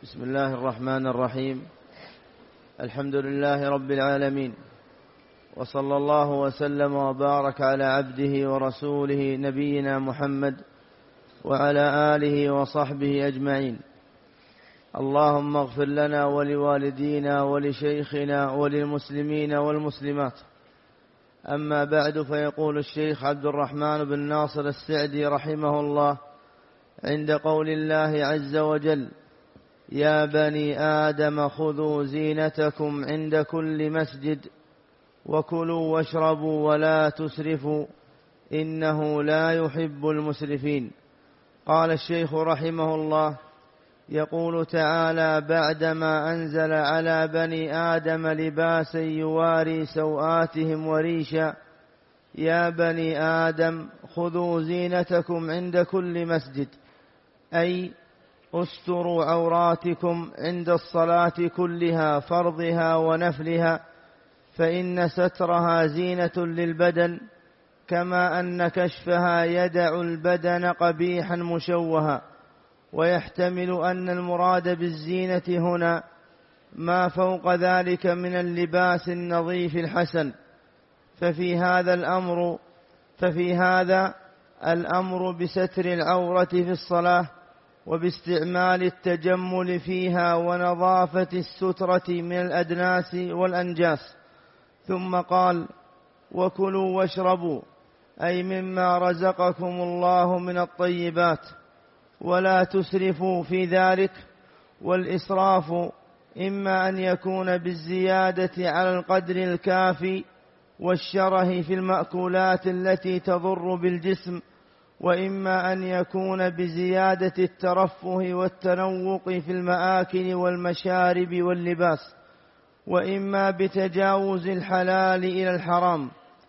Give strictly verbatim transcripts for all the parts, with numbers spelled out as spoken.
بسم الله الرحمن الرحيم. الحمد لله رب العالمين، وصلى الله وسلم وبارك على عبده ورسوله نبينا محمد وعلى آله وصحبه أجمعين. اللهم اغفر لنا ولوالدينا ولشيخنا وللمسلمين والمسلمات. أما بعد، فيقول الشيخ عبد الرحمن بن ناصر السعدي رحمه الله عند قول الله عز وجل: يا بني آدم خذوا زينتكم عند كل مسجد وكلوا واشربوا ولا تسرفوا إنه لا يحب المسرفين. قال الشيخ رحمه الله: يقول تعالى بعدما أنزل على بني آدم لباسا يواري سوآتهم وريشا: يا بني آدم خذوا زينتكم عند كل مسجد، أي استروا عوراتكم عند الصلاة كلها فرضها ونفلها، فإن سترها زينة للبدن، كما أن كشفها يدع البدن قبيحا مشوها. ويحتمل أن المراد بالزينة هنا ما فوق ذلك من اللباس النظيف الحسن، ففي هذا الأمر ففي هذا الأمر بستر العورة في الصلاة وباستعمال التجمل فيها ونظافة السترة من الأدناس والأنجاس. ثم قال: وكلوا واشربوا، أي مما رزقكم الله من الطيبات، ولا تسرفوا في ذلك. والإسراف إما أن يكون بالزيادة على القدر الكافي والشره في المأكولات التي تضر بالجسم، وإما أن يكون بزيادة الترفه والتنوق في المآكل والمشارب واللباس، وإما بتجاوز الحلال إلى الحرام.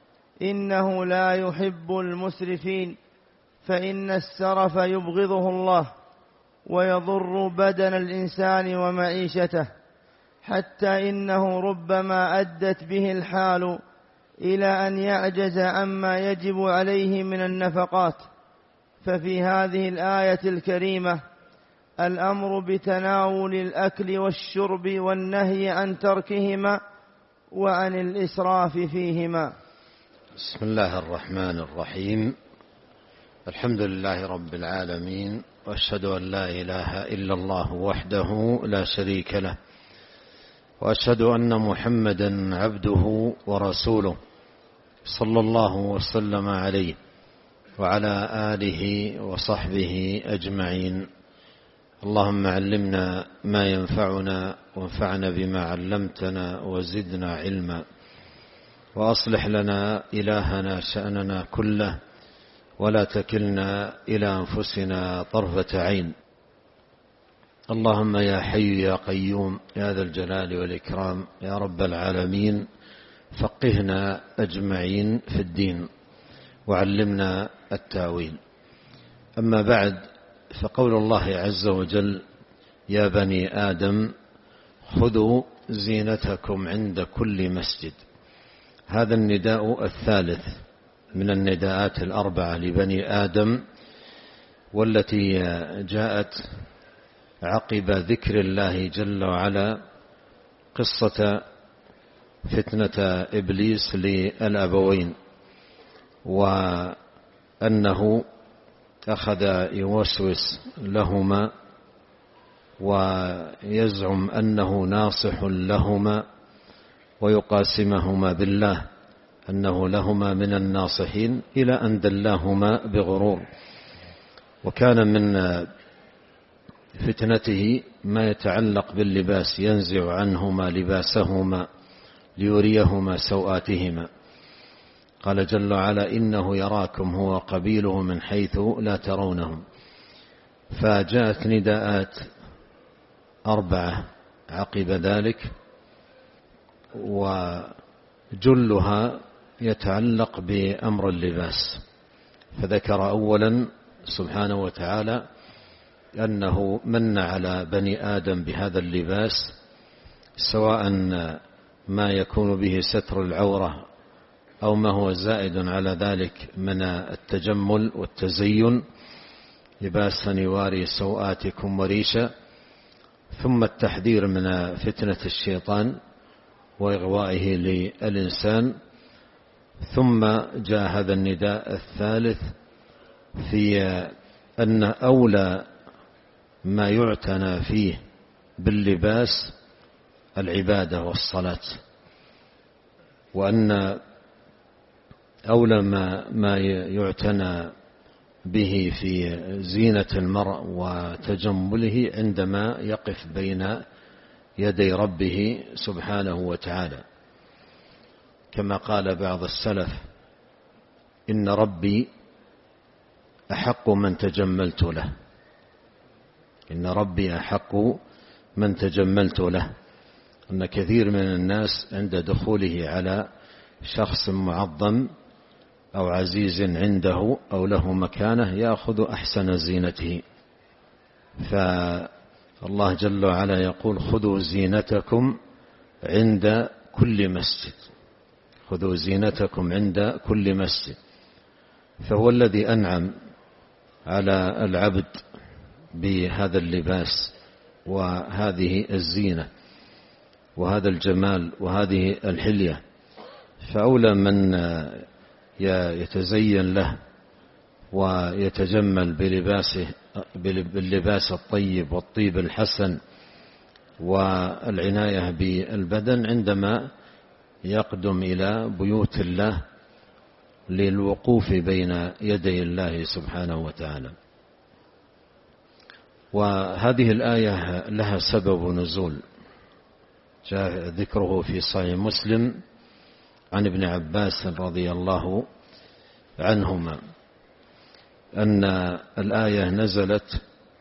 إنه لا يحب المسرفين، فإن السرف يبغضه الله ويضر بدن الإنسان ومعيشته، حتى إنه ربما أدت به الحال إلى أن يعجز عما يجب عليه من النفقات. ففي هذه الآية الكريمة الأمر بتناول الأكل والشرب والنهي عن تركهما وعن الإسراف فيهما. بسم الله الرحمن الرحيم. الحمد لله رب العالمين، وأشهد أن لا إله إلا الله وحده لا شريك له، وأشهد أن محمدا عبده ورسوله صلى الله وسلم عليه وعلى آله وصحبه أجمعين. اللهم علمنا ما ينفعنا وانفعنا بما علمتنا وزدنا علما، وأصلح لنا إلهنا شأننا كله، ولا تكلنا إلى أنفسنا طرفة عين. اللهم يا حي يا قيوم يا ذا الجلال والإكرام يا رب العالمين، فقهنا أجمعين في الدين وعلمنا التاويل. أما بعد، فقول الله عز وجل: يا بني آدم خذوا زينتكم عند كل مسجد، هذا النداء الثالث من النداءات الأربعة لبني آدم، والتي جاءت عقب ذكر الله جل وعلا قصة فتنة إبليس للأبوين، وأنه أخذ يوسوس لهما ويزعم أنه ناصح لهما ويقاسمهما بالله أنه لهما من الناصحين، إلى أن دلاهما بغرور. وكان من فتنته ما يتعلق باللباس، ينزع عنهما لباسهما ليريهما سوآتهما. قال جل وعلا: إنه يراكم هو قبيله من حيث لا ترونهم. فجاءت نداءات أربعة عقب ذلك، وجلها يتعلق بأمر اللباس. فذكر أولا سبحانه وتعالى أنه من على بني آدم بهذا اللباس، سواء ما يكون به ستر العورة أو ما هو زائد على ذلك من التجمل والتزين، لباسا يواري سوآتكم وريشا. ثم التحذير من فتنة الشيطان وإغوائه للإنسان، ثم جاء هذا النداء الثالث في أن أولى ما يعتنى فيه باللباس العبادة والصلاة، وأن أولى ما ما يعتنى به في زينة المرء وتجمله عندما يقف بين يدي ربه سبحانه وتعالى، كما قال بعض السلف: إن ربي أحق من تجملت له، إن ربي أحق من تجملت له. أن كثير من الناس عند دخوله على شخص معظم أو عزيز عنده أو له مكانة يأخذ أحسن زينته، فالله جل وعلا يقول: خذوا زينتكم عند كل مسجد، خذوا زينتكم عند كل مسجد. فهو الذي أنعم على العبد بهذا اللباس وهذه الزينة وهذا الجمال وهذه الحلية، فأولى من يتزين له ويتجمل بلباسه باللباس الطيب والطيب الحسن والعناية بالبدن عندما يقدم إلى بيوت الله للوقوف بين يدي الله سبحانه وتعالى. وهذه الآية لها سبب نزول جاء ذكره في صحيح مسلم عن ابن عباس رضي الله عنهما أن الآية نزلت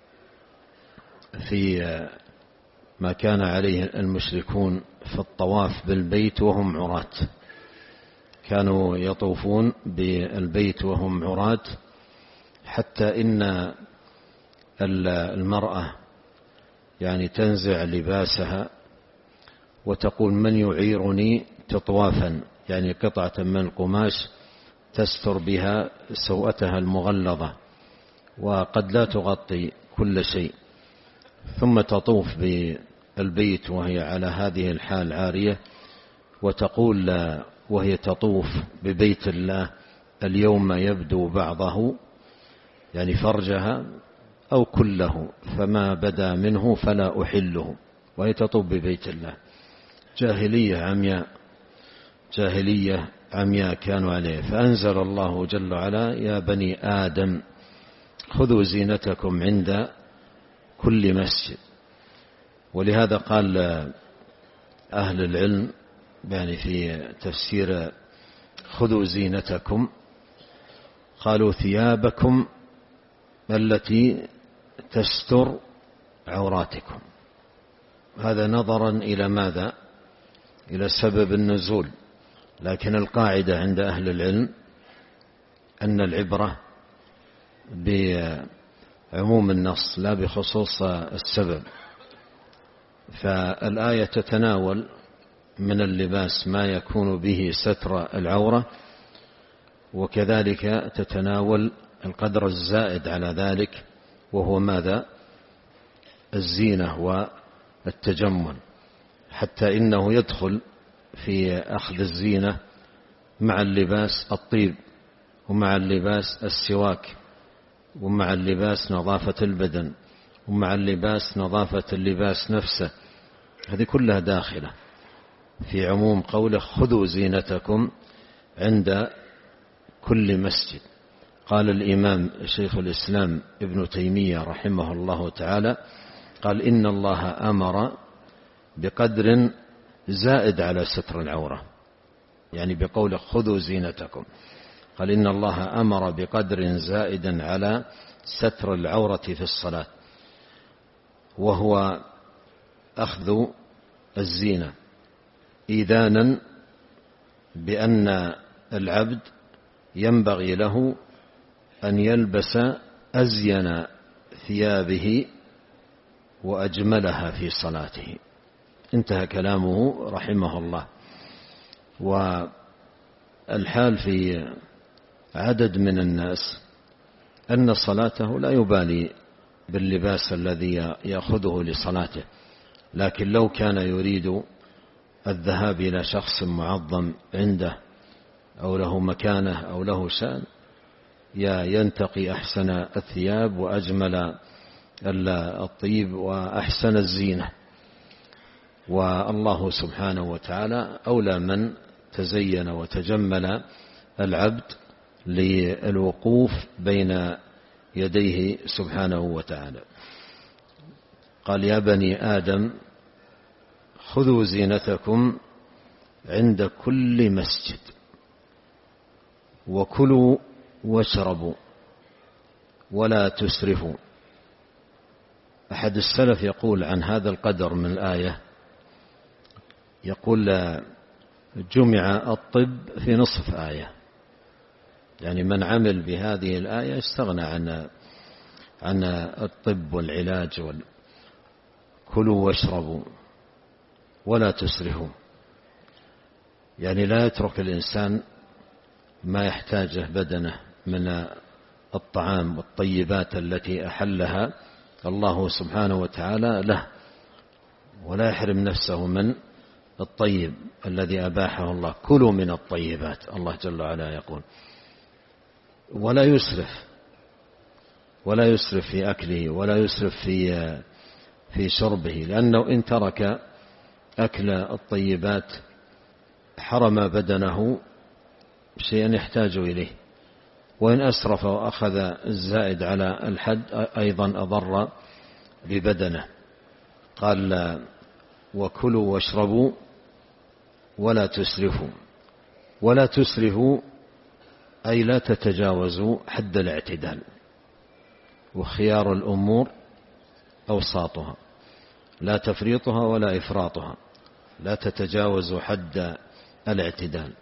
في ما كان عليه المشركون في الطواف بالبيت وهم عراة، كانوا يطوفون بالبيت وهم عراة، حتى إن المرأة يعني تنزع لباسها وتقول: من يعيرني تطوافا، يعني قطعة من القماش تستر بها سوءتها المغلظة وقد لا تغطي كل شيء، ثم تطوف بالبيت وهي على هذه الحال عارية، وتقول وهي تطوف ببيت الله: اليوم يبدو بعضه، يعني فرجها أو كله، فما بدا منه فلا أحله، وهي تطوف ببيت الله. جاهلية عمياء، جاهلية عمياء كانوا عليه. فأنزل الله جل وعلا: يا بني آدم خذوا زينتكم عند كل مسجد. ولهذا قال أهل العلم يعني في تفسير خذوا زينتكم، قالوا: ثيابكم التي تستر عوراتكم. هذا نظرا إلى ماذا؟ إلى سبب النزول. لكن القاعدة عند أهل العلم أن العبرة بعموم النص لا بخصوص السبب. فالآية تتناول من اللباس ما يكون به ستر العورة، وكذلك تتناول القدر الزائد على ذلك وهو ماذا؟ الزينة والتجمل، حتى إنه يدخل في أخذ الزينة مع اللباس الطيب، ومع اللباس السواك، ومع اللباس نظافة البدن، ومع اللباس نظافة اللباس نفسه. هذه كلها داخلة في عموم قوله: خذوا زينتكم عند كل مسجد. قال الإمام شيخ الإسلام ابن تيمية رحمه الله تعالى، قال: إن الله أمر بقدر زائد على ستر العورة، يعني بقوله خذوا زينتكم، قال: إن الله أمر بقدر زائد على ستر العورة في الصلاة، وهو أخذ الزينة، إيذانا بأن العبد ينبغي له أن يلبس أزين ثيابه وأجملها في صلاته. انتهى كلامه رحمه الله. والحال في عدد من الناس أن صلاته لا يبالي باللباس الذي يأخذه لصلاته، لكن لو كان يريد الذهاب إلى شخص معظم عنده أو له مكانة أو له شأن ينتقي أحسن الثياب وأجمل الطيب وأحسن الزينة. والله سبحانه وتعالى أولى من تزين وتجمل العبد للوقوف بين يديه سبحانه وتعالى. قال: يا بني آدم خذوا زينتكم عند كل مسجد وكلوا واشربوا ولا تسرفوا. أحد السلف يقول عن هذا القدر من الآية، يقول: جمع الطب في نصف آية، يعني من عمل بهذه الآية استغنى عن عن الطب والعلاج وال... كلوا واشربوا ولا تسرفوا، يعني لا يترك الإنسان ما يحتاجه بدنه من الطعام والطيبات التي أحلها الله سبحانه وتعالى له، ولا يحرم نفسه من الطيب الذي أباحه الله. كلوا من الطيبات، الله جل وعلا يقول، ولا يسرف، ولا يسرف في أكله ولا يسرف في في شربه، لأنه إن ترك أكل الطيبات حرم بدنه شيئا يحتاج إليه، وإن أسرف وأخذ الزائد على الحد أيضا أضر ببدنه. قال: وكلوا واشربوا ولا تسرفوا. ولا تسرفوا أي لا تتجاوزوا حد الاعتدال، وخيار الأمور أوساطها، لا تفريطها ولا إفراطها، لا تتجاوزوا حد الاعتدال.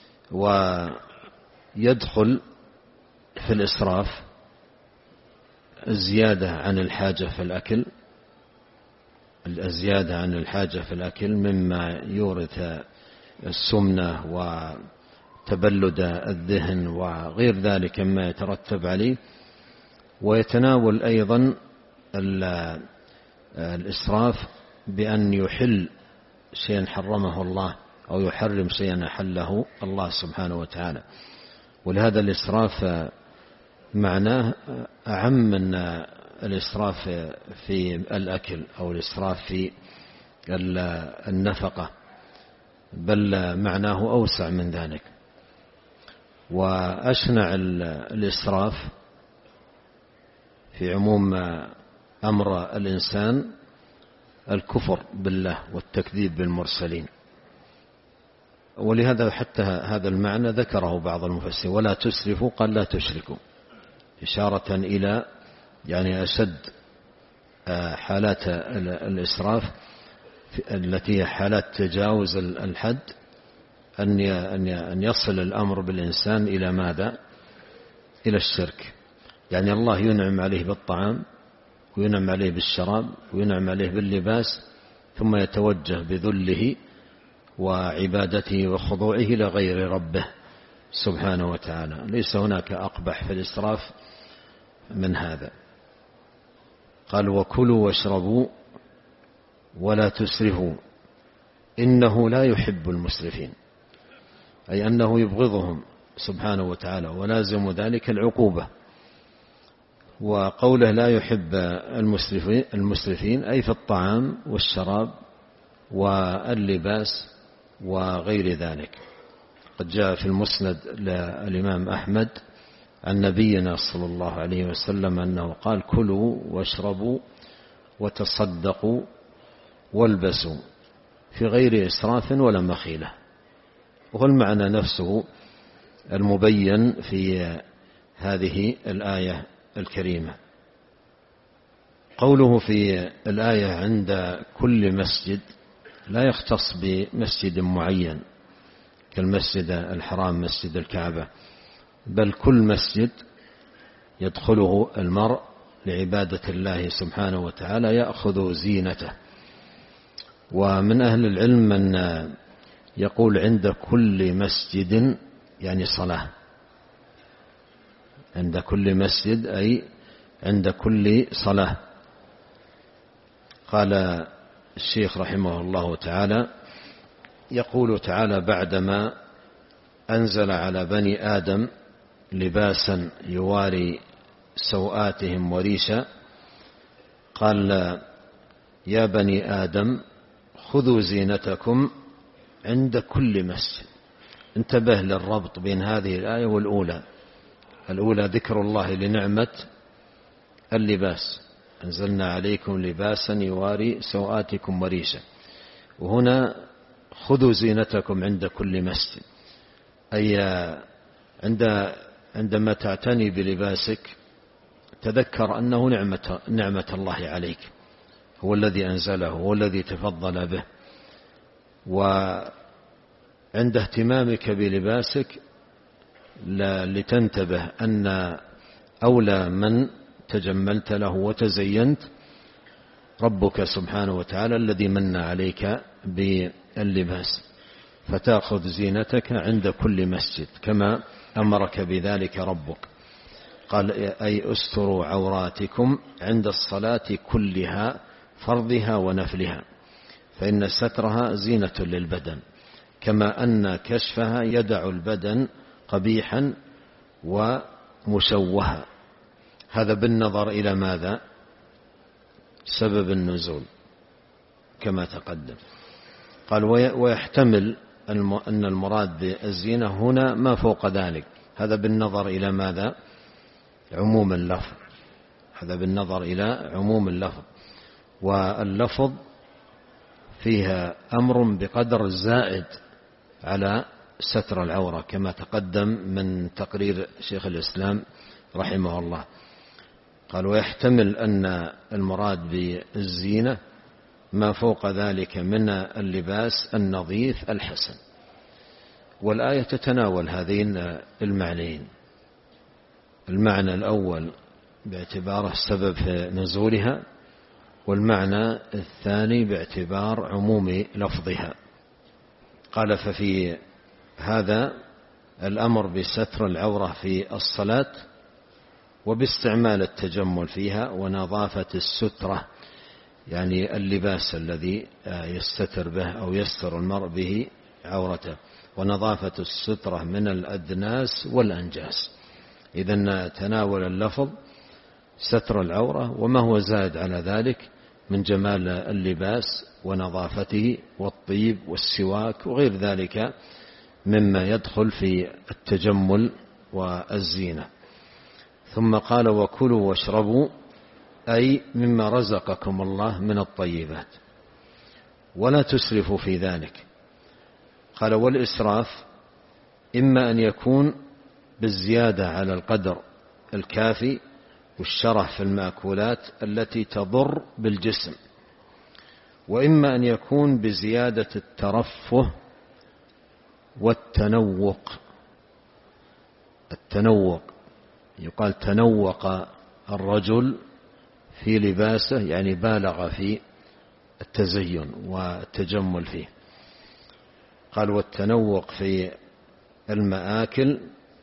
ويدخل في الإسراف الزيادة عن الحاجة في الأكل، الزيادة عن الحاجة في الأكل مما يورث السمنة وتبلد الذهن وغير ذلك مما يترتب عليه. ويتناول أيضا الإسراف بأن يحل شيئا حرمه الله أو يحرم شيئا أحله الله سبحانه وتعالى. ولهذا الإسراف معناه أعم من الإسراف في الأكل أو الإسراف في النفقة، بل معناه أوسع من ذلك. وأشنع الإسراف في عموم أمر الإنسان الكفر بالله والتكذيب بالمرسلين. ولهذا حتى هذا المعنى ذكره بعض المفسرين: ولا تسرفوا، قال لا تشركوا، إشارة إلى يعني أشد حالات الإسراف التي هي حالات تجاوز الحد، أن يصل الأمر بالإنسان إلى ماذا؟ إلى الشرك. يعني الله ينعم عليه بالطعام وينعم عليه بالشراب وينعم عليه باللباس، ثم يتوجه بذله وعبادته وخضوعه إلى غير ربه سبحانه وتعالى. ليس هناك أقبح في الإسراف من هذا. قال: وكلوا واشربوا ولا تسرفوا إنه لا يحب المسرفين، أي أنه يبغضهم سبحانه وتعالى، ولازم ذلك العقوبة. وقوله لا يحب المسرفين, المسرفين أي في الطعام والشراب واللباس وغير ذلك. قد جاء في المسند للإمام أحمد عن نبينا صلى الله عليه وسلم أنه قال: كلوا واشربوا وتصدقوا والبسوا في غير إسراف ولا مخيلة. وهو المعنى نفسه المبين في هذه الآية الكريمة. قوله في الآية عند كل مسجد لا يختص بمسجد معين كالمسجد الحرام مسجد الكعبة، بل كل مسجد يدخله المرء لعبادة الله سبحانه وتعالى يأخذ زينته. ومن أهل العلم من يقول عند كل مسجد يعني صلاة، عند كل مسجد أي عند كل صلاة. قال الشيخ رحمه الله تعالى: يقول تعالى بعدما أنزل على بني آدم لباسا يواري سوآتهم وريشا، قال: يا بني آدم خذوا زينتكم عند كل مسجد. انتبه للربط بين هذه الآية والأولى. الأولى ذكر الله لنعمة اللباس، أنزلنا عليكم لباسا يواري سوآتكم وريشا، وهنا خذوا زينتكم عند كل مسجد، أي عند عندما تعتني بلباسك تذكر أنه نعمة, نعمة الله عليك، هو الذي أنزله، هو الذي تفضل به. وعند اهتمامك بلباسك لتنتبه أن أولى من تجملت له وتزينت ربك سبحانه وتعالى الذي من عليك باللباس، فتأخذ زينتك عند كل مسجد كما أمرك بذلك ربك. قال: أي استروا عوراتكم عند الصلاة كلها فرضها ونفلها، فإن سترها زينة للبدن، كما أن كشفها يدع البدن قبيحا ومشوها. هذا بالنظر إلى ماذا؟ سبب النزول كما تقدم. قال: ويحتمل أن المراد بالزينة هنا ما فوق ذلك. هذا بالنظر إلى ماذا؟ عموم اللفظ. هذا بالنظر إلى عموم اللفظ، واللفظ فيها أمر بقدر زائد على ستر العورة كما تقدم من تقرير شيخ الإسلام رحمه الله. قال: ويحتمل أن المراد بالزينة ما فوق ذلك من اللباس النظيف الحسن. والآية تتناول هذين المعنيين: المعنى الأول باعتباره سبب في نزولها، والمعنى الثاني باعتبار عموم لفظها. قال: ففي هذا الأمر بستر العورة في الصلاة وباستعمال التجمل فيها ونظافة السترة، يعني اللباس الذي يستتر به أو يستر المرء به عورته، ونظافة السترة من الأدناس والأنجاس. إذن تناول اللفظ ستر العورة وما هو زاد على ذلك من جمال اللباس ونظافته والطيب والسواك وغير ذلك مما يدخل في التجمل والزينة. ثم قال: وكلوا واشربوا، أي مما رزقكم الله من الطيبات، ولا تسرفوا في ذلك. قال: والإسراف إما أن يكون بالزيادة على القدر الكافي والشرح في المأكولات التي تضر بالجسم، وإما أن يكون بزيادة الترفه والتنوق. التنوق يقال تنوق الرجل في لباسه، يعني بالغ في التزين والتجمل فيه. قال: والتنوق في المآكل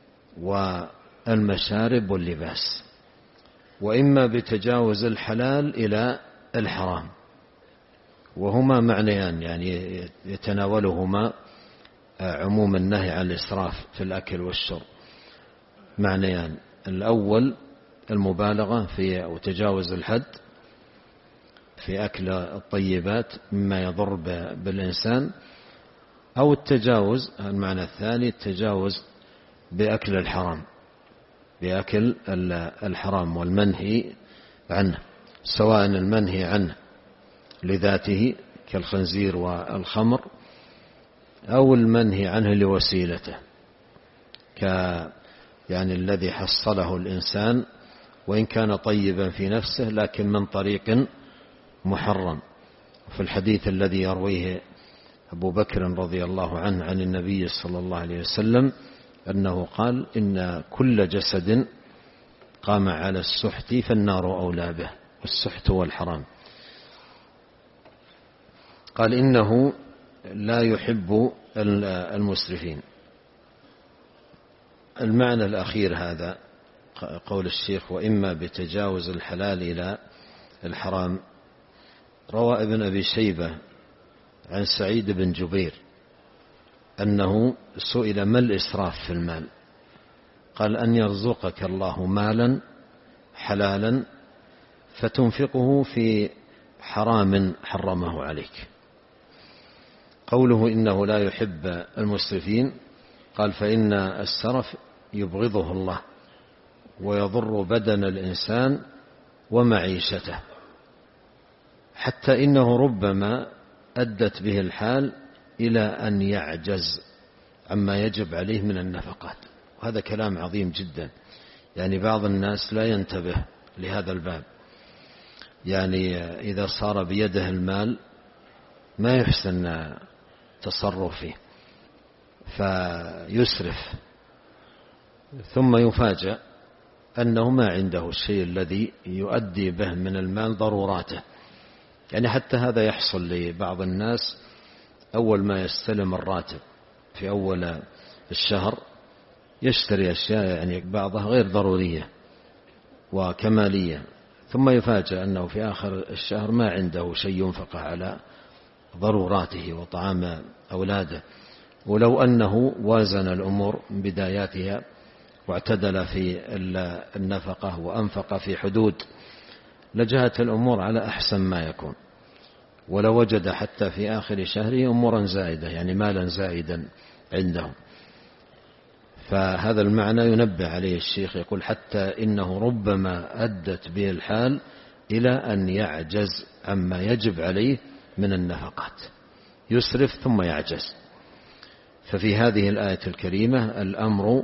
والمشارب واللباس، وإما بتجاوز الحلال إلى الحرام، وهما معنيان يعني يتناولهما عموم النهي عن الإسراف في الأكل والشرب. معنيان: الأول المبالغة في وتجاوز الحد في أكل الطيبات مما يضر بالإنسان، أو التجاوز المعنى الثاني التجاوز بأكل الحرام، بأكل الحرام والمنهي عنه، سواء المنهي عنه لذاته كالخنزير والخمر، أو المنهي عنه لوسيلته ك يعني الذي حصله الإنسان وإن كان طيبا في نفسه لكن من طريق محرم. في الحديث الذي يرويه أبو بكر رضي الله عنه عن النبي صلى الله عليه وسلم أنه قال: إن كل جسد قام على السحت فالنار أولى به، والسحت هو الحرام. قال: إنه لا يحب المسرفين. المعنى الأخير هذا قول الشيخ وإما بتجاوز الحلال إلى الحرام، روى ابن أبي شيبة عن سعيد بن جبير أنه سئل ما الإسراف في المال؟ قال أن يرزقك الله مالا حلالا فتنفقه في حرام حرمه عليك. قوله إنه لا يحب المسرفين، قال فإن السرف يبغضه الله ويضر بدن الإنسان ومعيشته، حتى إنه ربما أدت به الحال إلى أن يعجز عما يجب عليه من النفقات. وهذا كلام عظيم جدا، يعني بعض الناس لا ينتبه لهذا الباب، يعني إذا صار بيده المال ما يحسن تصرف فيه فيسرف، ثم يفاجأ أنه ما عنده الشيء الذي يؤدي به من المال ضروراته. يعني حتى هذا يحصل لبعض الناس أول ما يستلم الراتب في أول الشهر يشتري أشياء يعني بعضها غير ضرورية وكمالية، ثم يفاجأ أنه في آخر الشهر ما عنده شيء ينفق على ضروراته وطعام أولاده. ولو أنه وازن الأمور من بداياتها واعتدل في النفقة وأنفق في حدود لجاءت الأمور على أحسن ما يكون، ولو وجد حتى في آخر شهره أمورا زائدة يعني مالا زائدا عنده. فهذا المعنى ينبه عليه الشيخ، يقول حتى إنه ربما أدت به الحال إلى أن يعجز عما يجب عليه من النفقات، يسرف ثم يعجز. ففي هذه الآية الكريمة الأمر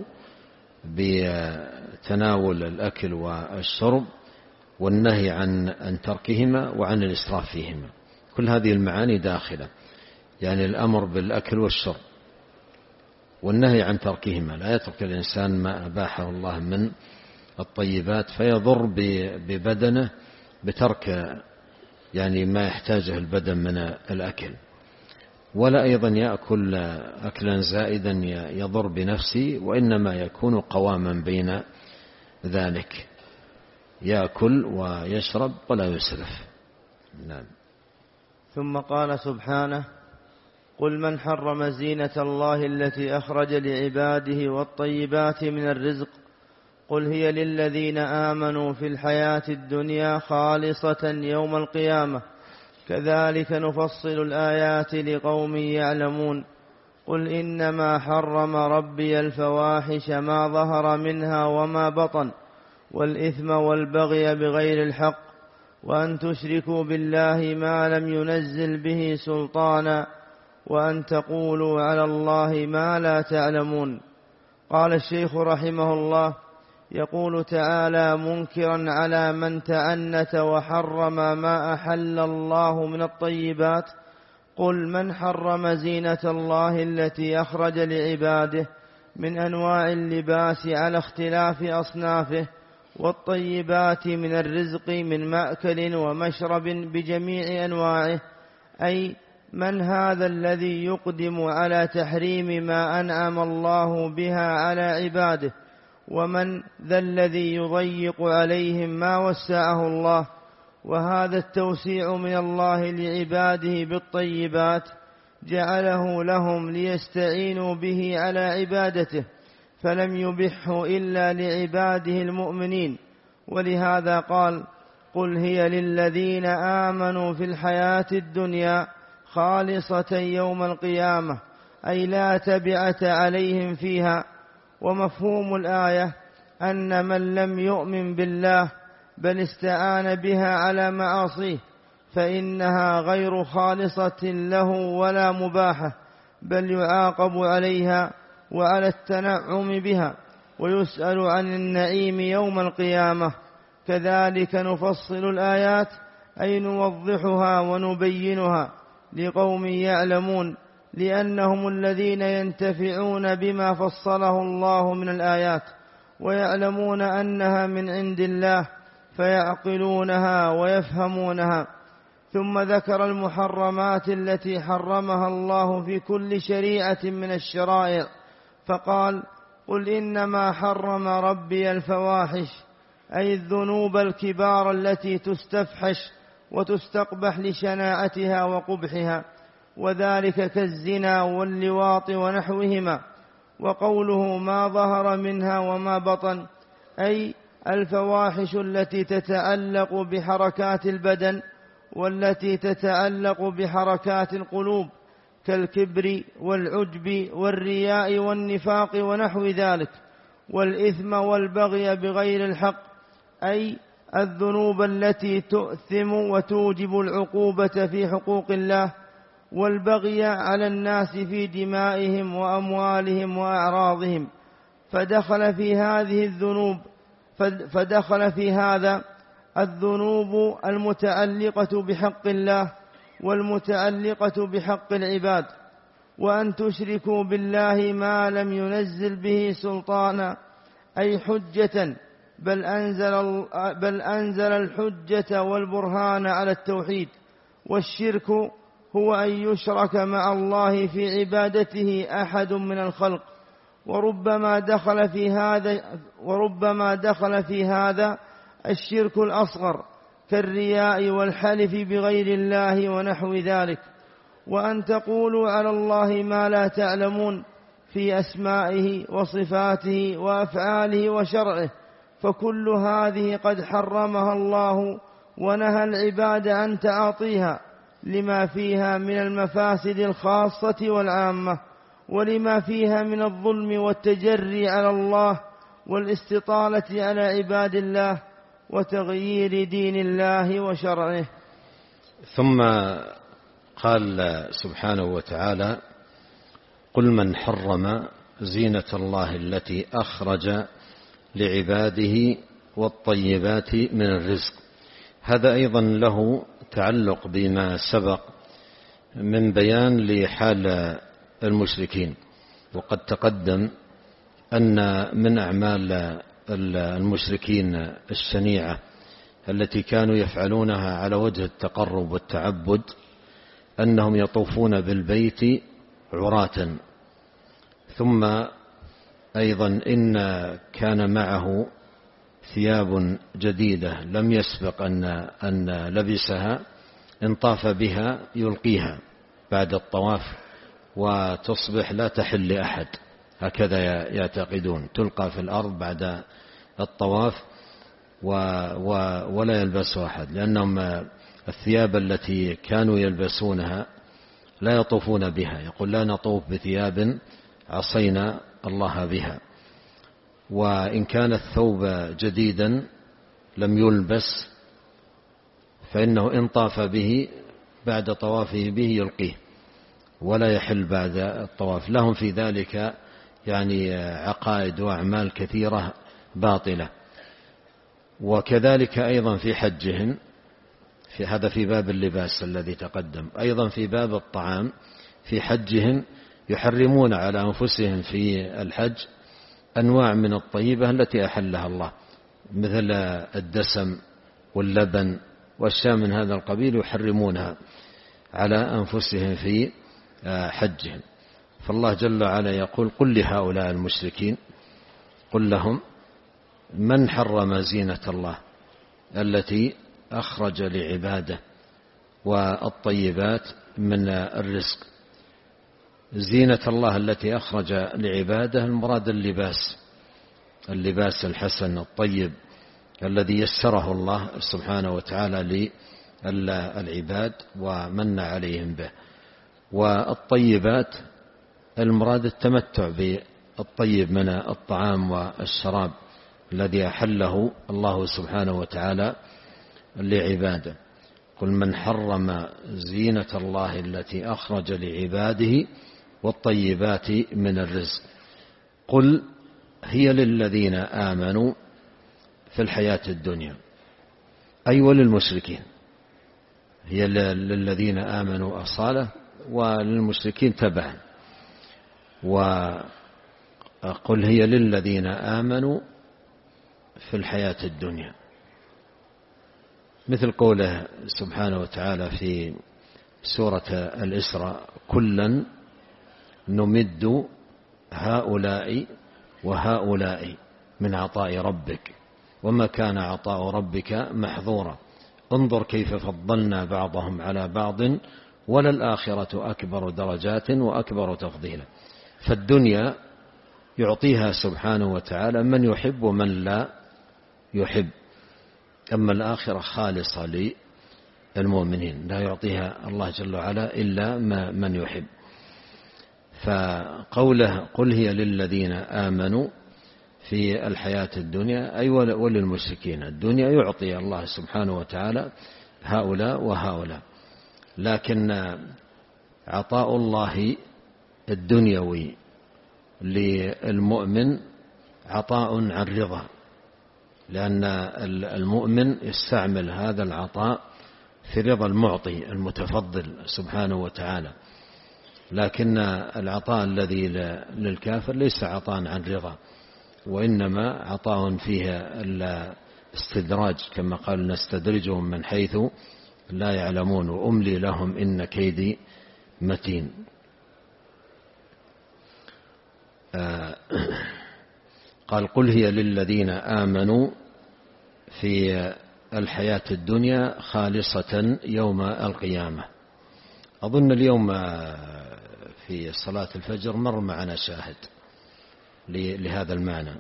بتناول الأكل والشرب والنهي عن أن تركهما وعن الإسراف فيهما، كل هذه المعاني داخلة، يعني الأمر بالأكل والشرب والنهي عن تركهما، لا يترك الإنسان ما أباحه الله من الطيبات فيضر ببدنه بترك يعني ما يحتاجه البدن من الأكل، ولا أيضا يأكل أكلا زائدا يضر بنفسه، وإنما يكون قواما بين ذلك، يأكل ويشرب ولا يسرف. نعم. ثم قال سبحانه قل من حرم زينة الله التي أخرج لعباده والطيبات من الرزق قل هي للذين آمنوا في الحياة الدنيا خالصة يوم القيامة كذلك نفصل الآيات لقوم يعلمون قل إنما حرم ربي الفواحش ما ظهر منها وما بطن والإثم والبغي بغير الحق وأن تشركوا بالله ما لم ينزل به سلطانا وأن تقولوا على الله ما لا تعلمون. قال الشيخ رحمه الله يقول تعالى منكرا على من تعنت وحرم ما أحل الله من الطيبات قل من حرم زينة الله التي أخرج لعباده من أنواع اللباس على اختلاف أصنافه والطيبات من الرزق من مأكل ومشرب بجميع أنواعه، أي من هذا الذي يقدم على تحريم ما أنعم الله بها على عباده ومن ذا الذي يضيق عليهم ما وسعه الله. وهذا التوسيع من الله لعباده بالطيبات جعله لهم ليستعينوا به على عبادته فلم يبحه إلا لعباده المؤمنين، ولهذا قال قل هي للذين آمنوا في الحياة الدنيا خالصة يوم القيامة، أي لا تبعة عليهم فيها. ومفهوم الآية أن من لم يؤمن بالله بل استعان بها على معاصيه فإنها غير خالصة له ولا مباحة، بل يعاقب عليها وعلى التنعم بها ويسأل عن النعيم يوم القيامة. كذلك نفصل الآيات أي نوضحها ونبينها لقوم يعلمون، لأنهم الذين ينتفعون بما فصله الله من الآيات ويعلمون أنها من عند الله فيعقلونها ويفهمونها. ثم ذكر المحرمات التي حرمها الله في كل شريعة من الشرائع فقال قل إنما حرم ربي الفواحش، أي الذنوب الكبار التي تستفحش وتستقبح لشناعتها وقبحها، وذلك كالزنا واللواط ونحوهما. وقوله ما ظهر منها وما بطن، أي الفواحش التي تتعلق بحركات البدن والتي تتعلق بحركات القلوب، كالكبر والعجب والرياء والنفاق ونحو ذلك، والإثم والبغي بغير الحق، أي الذنوب التي تؤثم وتوجب العقوبة في حقوق الله، والبغي على الناس في دمائهم وأموالهم وأعراضهم. فدخل في هذه الذنوب فدخل في هذا الذنوب المتعلقة بحق الله والمتعلقة بحق العباد، وأن تشركوا بالله ما لم ينزل به سلطانا، أي حجة، بل أنزل, بل أنزل الحجة والبرهان على التوحيد. والشرك هو أن يشرك مع الله في عبادته أحد من الخلق، وربما دخل في هذا وربما دخل في هذا الشرك الأصغر كالرياء والحلف بغير الله ونحو ذلك. وأن تقولوا على الله ما لا تعلمون في أسمائه وصفاته وأفعاله وشرعه، فكل هذه قد حرمها الله ونهى العباد عن تعاطيها، لما فيها من المفاسد الخاصة والعامة، ولما فيها من الظلم والتجري على الله والاستطالة على عباد الله وتغيير دين الله وشرعه. ثم قال سبحانه وتعالى: قل من حرم زينة الله التي أخرج لعباده والطيبات من الرزق. هذا أيضا له تعلق بما سبق من بيان لحال المشركين، وقد تقدم أن من أعمال المشركين الشنيعة التي كانوا يفعلونها على وجه التقرب والتعبد أنهم يطوفون بالبيت عراة، ثم أيضا إن كان معه ثياب جديدة لم يسبق أن, أن لبسها، إن طاف بها يلقيها بعد الطواف وتصبح لا تحل لأحد، هكذا يعتقدون، تلقى في الأرض بعد الطواف ولا يلبسها أحد، لأنهم الثياب التي كانوا يلبسونها لا يطوفون بها، يقول لا نطوف بثياب عصينا الله بها. وإن كان الثوب جديدا لم يلبس فإنه إن طاف به بعد طوافه به يلقيه ولا يحل بعد الطواف. لهم في ذلك يعني عقائد وأعمال كثيرة باطلة. وكذلك أيضا في حجهم، في هذا في باب اللباس الذي تقدم، أيضا في باب الطعام في حجهم يحرمون على أنفسهم في الحج أنواع من الطيبة التي أحلها الله، مثل الدسم واللبن وأشياء من هذا القبيل يحرمونها على أنفسهم في حجهم. فالله جل وعلا يقول: قل لهؤلاء المشركين، قل لهم: من حرم زينة الله التي أخرج لعباده والطيبات من الرزق. زينة الله التي أخرج لعباده المراد اللباس، اللباس الحسن الطيب الذي يسره الله سبحانه وتعالى للعباد ومن عليهم به. والطيبات المراد التمتع بالطيب من الطعام والشراب الذي أحله الله سبحانه وتعالى لعباده. قل من حرم زينة الله التي أخرج لعباده والطيبات من الرزق. قل هي للذين آمنوا في الحياة الدنيا، أي وللمشركين، هي للذين آمنوا أصالة وللمشركين تبعا. وقل هي للذين آمنوا في الحياة الدنيا، مثل قوله سبحانه وتعالى في سورة الإسراء: كلا نمد هؤلاء وهؤلاء من عطاء ربك وما كان عطاء ربك محظورا انظر كيف فضلنا بعضهم على بعض وللآخرة أكبر درجات وأكبر تفضيلا. فالدنيا يعطيها سبحانه وتعالى من يحب ومن لا يحب، أما الآخرة خالصة للمؤمنين لا يعطيها الله جل وعلا إلا من يحب. فقوله قل هي للذين آمنوا في الحياة الدنيا أي وللمشركين. الدنيا يعطي الله سبحانه وتعالى هؤلاء وهؤلاء، لكن عطاء الله الدنيوي للمؤمن عطاء عن رضا، لأن المؤمن يستعمل هذا العطاء في رضا المعطي المتفضل سبحانه وتعالى، لكن العطاء الذي للكافر ليس عطاء عن رضا، وإنما عطاء فيه الاستدراج كما قال نستدرجهم من حيث لا يعلمون وأملي لهم إن كيدي متين. آه قال قل هي للذين آمنوا في الحياة الدنيا خالصة يوم القيامة. أظن اليوم في صلاة الفجر مر معنا شاهد لهذا المعنى.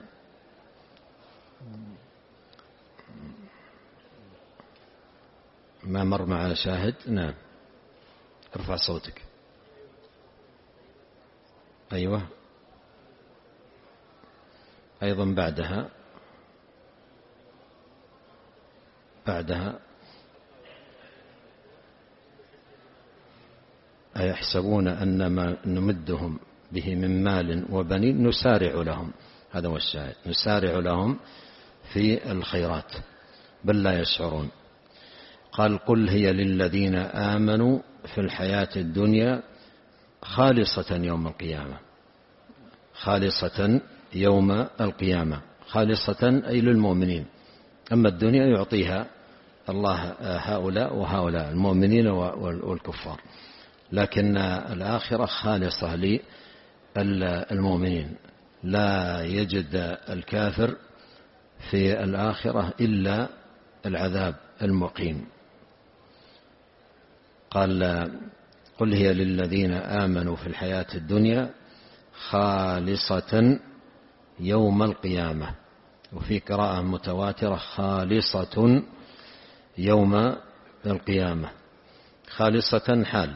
ما مر معنا شاهد؟ نعم، ارفع صوتك. أيوة، أيضا بعدها بعدها أيحسبون أن ما نمدهم به من مال وبنين نسارع لهم، هذا هو الشاهد، نسارع لهم في الخيرات بل لا يشعرون. قال قل هي للذين آمنوا في الحياة الدنيا خالصة يوم القيامة. خالصة يوم القيامة، خالصة أي للمؤمنين، أما الدنيا يعطيها الله هؤلاء وهؤلاء المؤمنين والكفار، لكن الآخرة خالصة للمؤمنين، لا يجد الكافر في الآخرة إلا العذاب المقيم. قال قل هي للذين آمنوا في الحياة الدنيا خالصة يوم القيامة، وفي قراءة متواترة خالصة يوم القيامة. خالصة حال،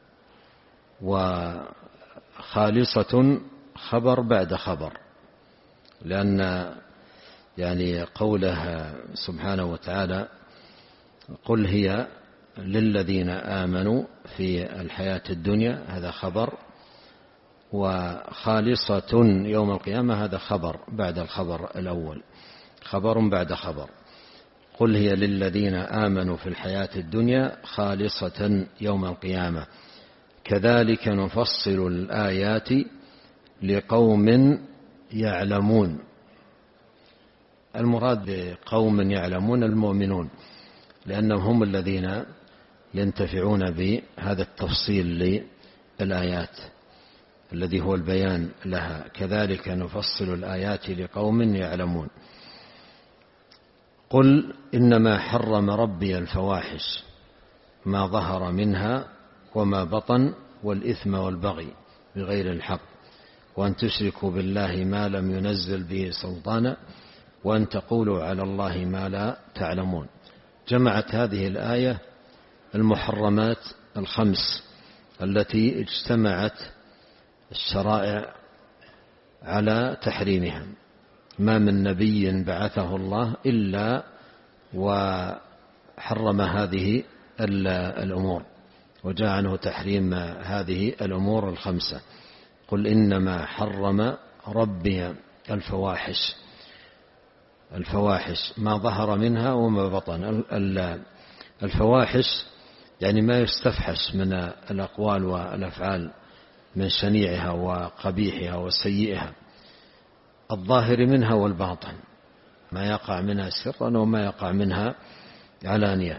وخالصة خبر بعد خبر، لأن يعني قوله سبحانه وتعالى قل هي للذين آمنوا في الحياة الدنيا هذا خبر، وخالصة يوم القيامة هذا خبر بعد الخبر الأول، خبر بعد خبر. قل هي للذين آمنوا في الحياة الدنيا خالصة يوم القيامة كذلك نفصل الآيات لقوم يعلمون. المراد بقوم يعلمون المؤمنون، لأنهم هم الذين ينتفعون بهذا التفصيل للآيات الذي هو البيان لها. كذلك نفصل الآيات لقوم يعلمون. قل إنما حرم ربي الفواحش ما ظهر منها وما بطن والإثم والبغي بغير الحق وأن تشركوا بالله ما لم ينزل به سلطانا وأن تقولوا على الله ما لا تعلمون. جمعت هذه الآية المحرمات الخمس التي اجتمعت الشرائع على تحريمها. ما من نبي بعثه الله إلا وحرم هذه الأمور وجاء عنه تحريم هذه الأمور الخمسة. قل إنما حرم ربي الفواحش، الفواحش ما ظهر منها وما بطن. الفواحش يعني ما يستفحش من الأقوال والأفعال من شنيعها وقبيحها وسيئها، الظاهر منها والباطن، ما يقع منها سرا وما يقع منها علانية،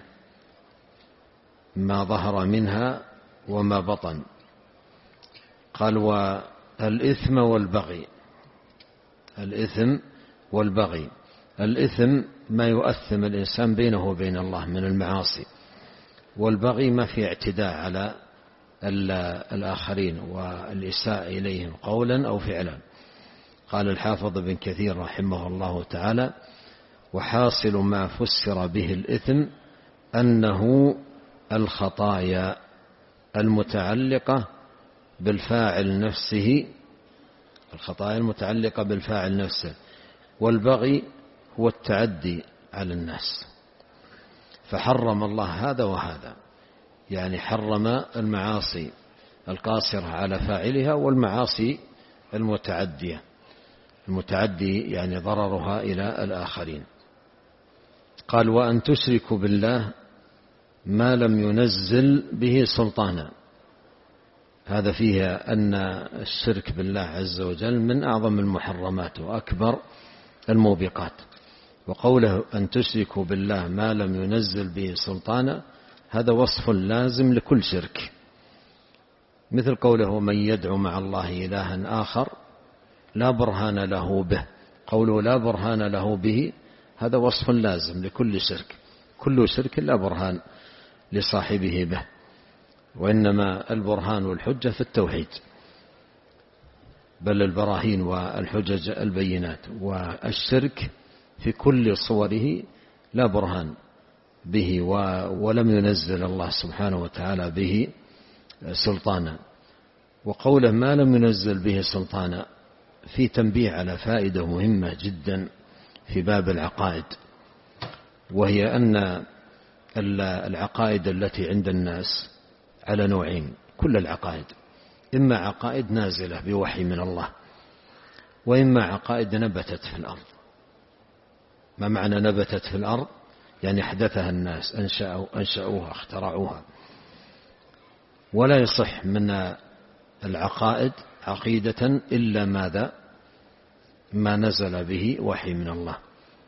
ما ظهر منها وما بطن. قال والإثم والبغي، الإثم والبغي. الإثم ما يؤثم الإنسان بينه وبين الله من المعاصي، والبغي ما في اعتداء على الآخرين والإساءة إليهم قولا أو فعلا. قال الحافظ ابن كثير رحمه الله تعالى: وحاصل ما فسر به الإثم أنه الخطايا المتعلقة بالفاعل نفسه، الخطايا المتعلقة بالفاعل نفسه، والبغي هو التعدي على الناس. فحرم الله هذا وهذا، يعني حرم المعاصي القاصرة على فاعلها والمعاصي المتعدية المتعدي يعني ضررها إلى الآخرين. قال: وأن تشركوا بالله ما لم ينزل به سلطانا. هذا فيه أن الشرك بالله عز وجل من أعظم المحرمات وأكبر الموبقات. وقوله أن تشركوا بالله ما لم ينزل به سلطانا هذا وصف لازم لكل شرك، مثل قوله: من يدعو مع الله إلها آخر لا برهان له به. قوله لا برهان له به هذا وصف لازم لكل شرك، كل شرك لا برهان لصاحبه به، وإنما البرهان والحجة في التوحيد، بل البراهين والحجج البينات. والشرك في كل صوره لا برهان به، ولم ينزل الله سبحانه وتعالى به سلطانا. وقوله ما لم ينزل به سلطانا في تنبيه على فائدة مهمة جدا في باب العقائد، وهي أن العقائد التي عند الناس على نوعين، كل العقائد، إما عقائد نازلة بوحي من الله، وإما عقائد نبتت في الأرض. ما معنى نبتت في الأرض؟ يعني حدثها الناس، أنشأوا أنشأوها اخترعوها. ولا يصح من العقائد عقيدة إلا ماذا؟ ما نزل به وحي من الله.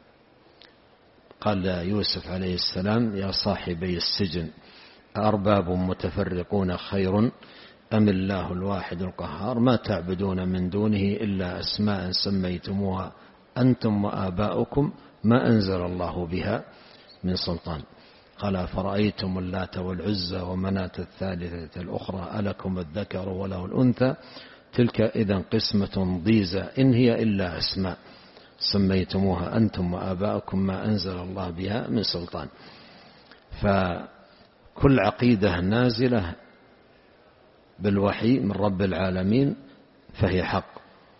قال يوسف عليه السلام: يا صاحبي السجن أأرباب متفرقون خير أم الله الواحد القهار ما تعبدون من دونه إلا أسماء سميتموها أنتم وآباؤكم ما أنزل الله بها من سلطان. قال: فرأيتم اللات والعزى ومناة الثالثة الأخرى ألكم الذكر وله الأنثى تلك إذن قسمة ضيزى إن هي إلا أسماء سميتموها أنتم وآباؤكم ما أنزل الله بها من سلطان. فكل عقيدة نازلة بالوحي من رب العالمين فهي حق،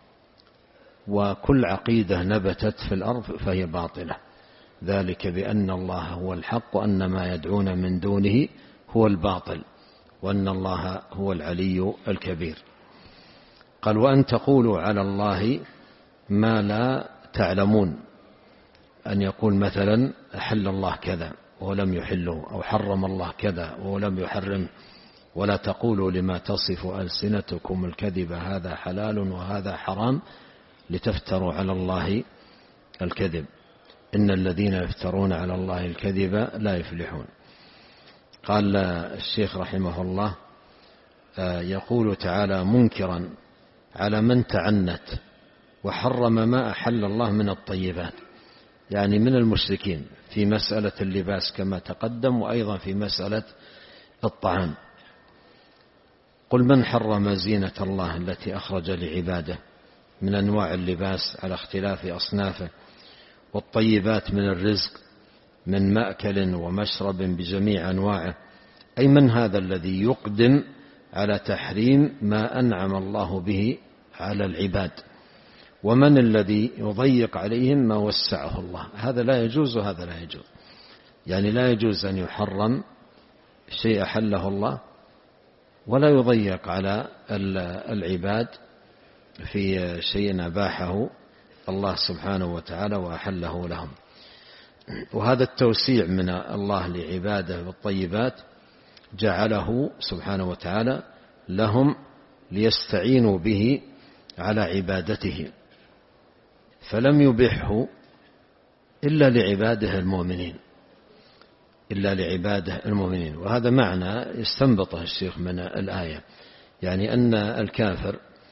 وكل عقيدة نبتت في الأرض فهي باطلة، ذلك بأن الله هو الحق وأن ما يدعون من دونه هو الباطل وأن الله هو العلي الكبير. قال: وأن تقولوا على الله ما لا تعلمون. أن يقول مثلا أحل الله كذا ولم يحله، أو حرم الله كذا ولم يحرم. ولا تقولوا لما تصف ألسنتكم الكذب هذا حلال وهذا حرام لتفتروا على الله الكذب إن الذين يفترون على الله الكذب لا يفلحون. قال الشيخ رحمه الله: يقول تعالى منكرا على من تعنت وحرم ما أحل الله من الطيبات، يعني من المشركين في مسألة اللباس كما تقدم، وأيضا في مسألة الطعام. قل من حرم زينة الله التي أخرج لعباده من أنواع اللباس على اختلاف أصنافه، والطيبات من الرزق من مأكل ومشرب بجميع أنواعه. أي من هذا الذي يقدم على تحريم ما أنعم الله به على العباد، ومن الذي يضيق عليهم ما وسعه الله. هذا لا يجوز وهذا لا يجوز، يعني لا يجوز أن يحرم شيء أحله الله، ولا يضيق على العباد في شيء أباحه الله سبحانه وتعالى وأحله لهم. وهذا التوسيع من الله لعباده بالطيبات جعله سبحانه وتعالى لهم ليستعينوا به على عبادته، فلم يبحه إلا لعباده المؤمنين إلا لعباده المؤمنين. وهذا معنى يستنبطه الشيخ من الآية، يعني أن الكافر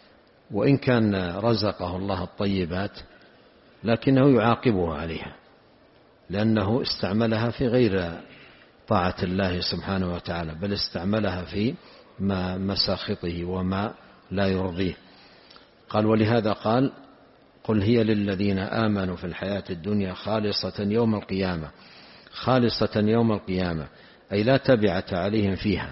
وإن كان رزقه الله الطيبات لكنه يعاقبه عليها، لأنه استعملها في غير طاعة الله سبحانه وتعالى، بل استعملها في ما مساخطه وما لا يرضيه. قال: ولهذا قال: قل هي للذين آمنوا في الحياة الدنيا خالصة يوم القيامة. خالصة يوم القيامة أي لا تبعة عليهم فيها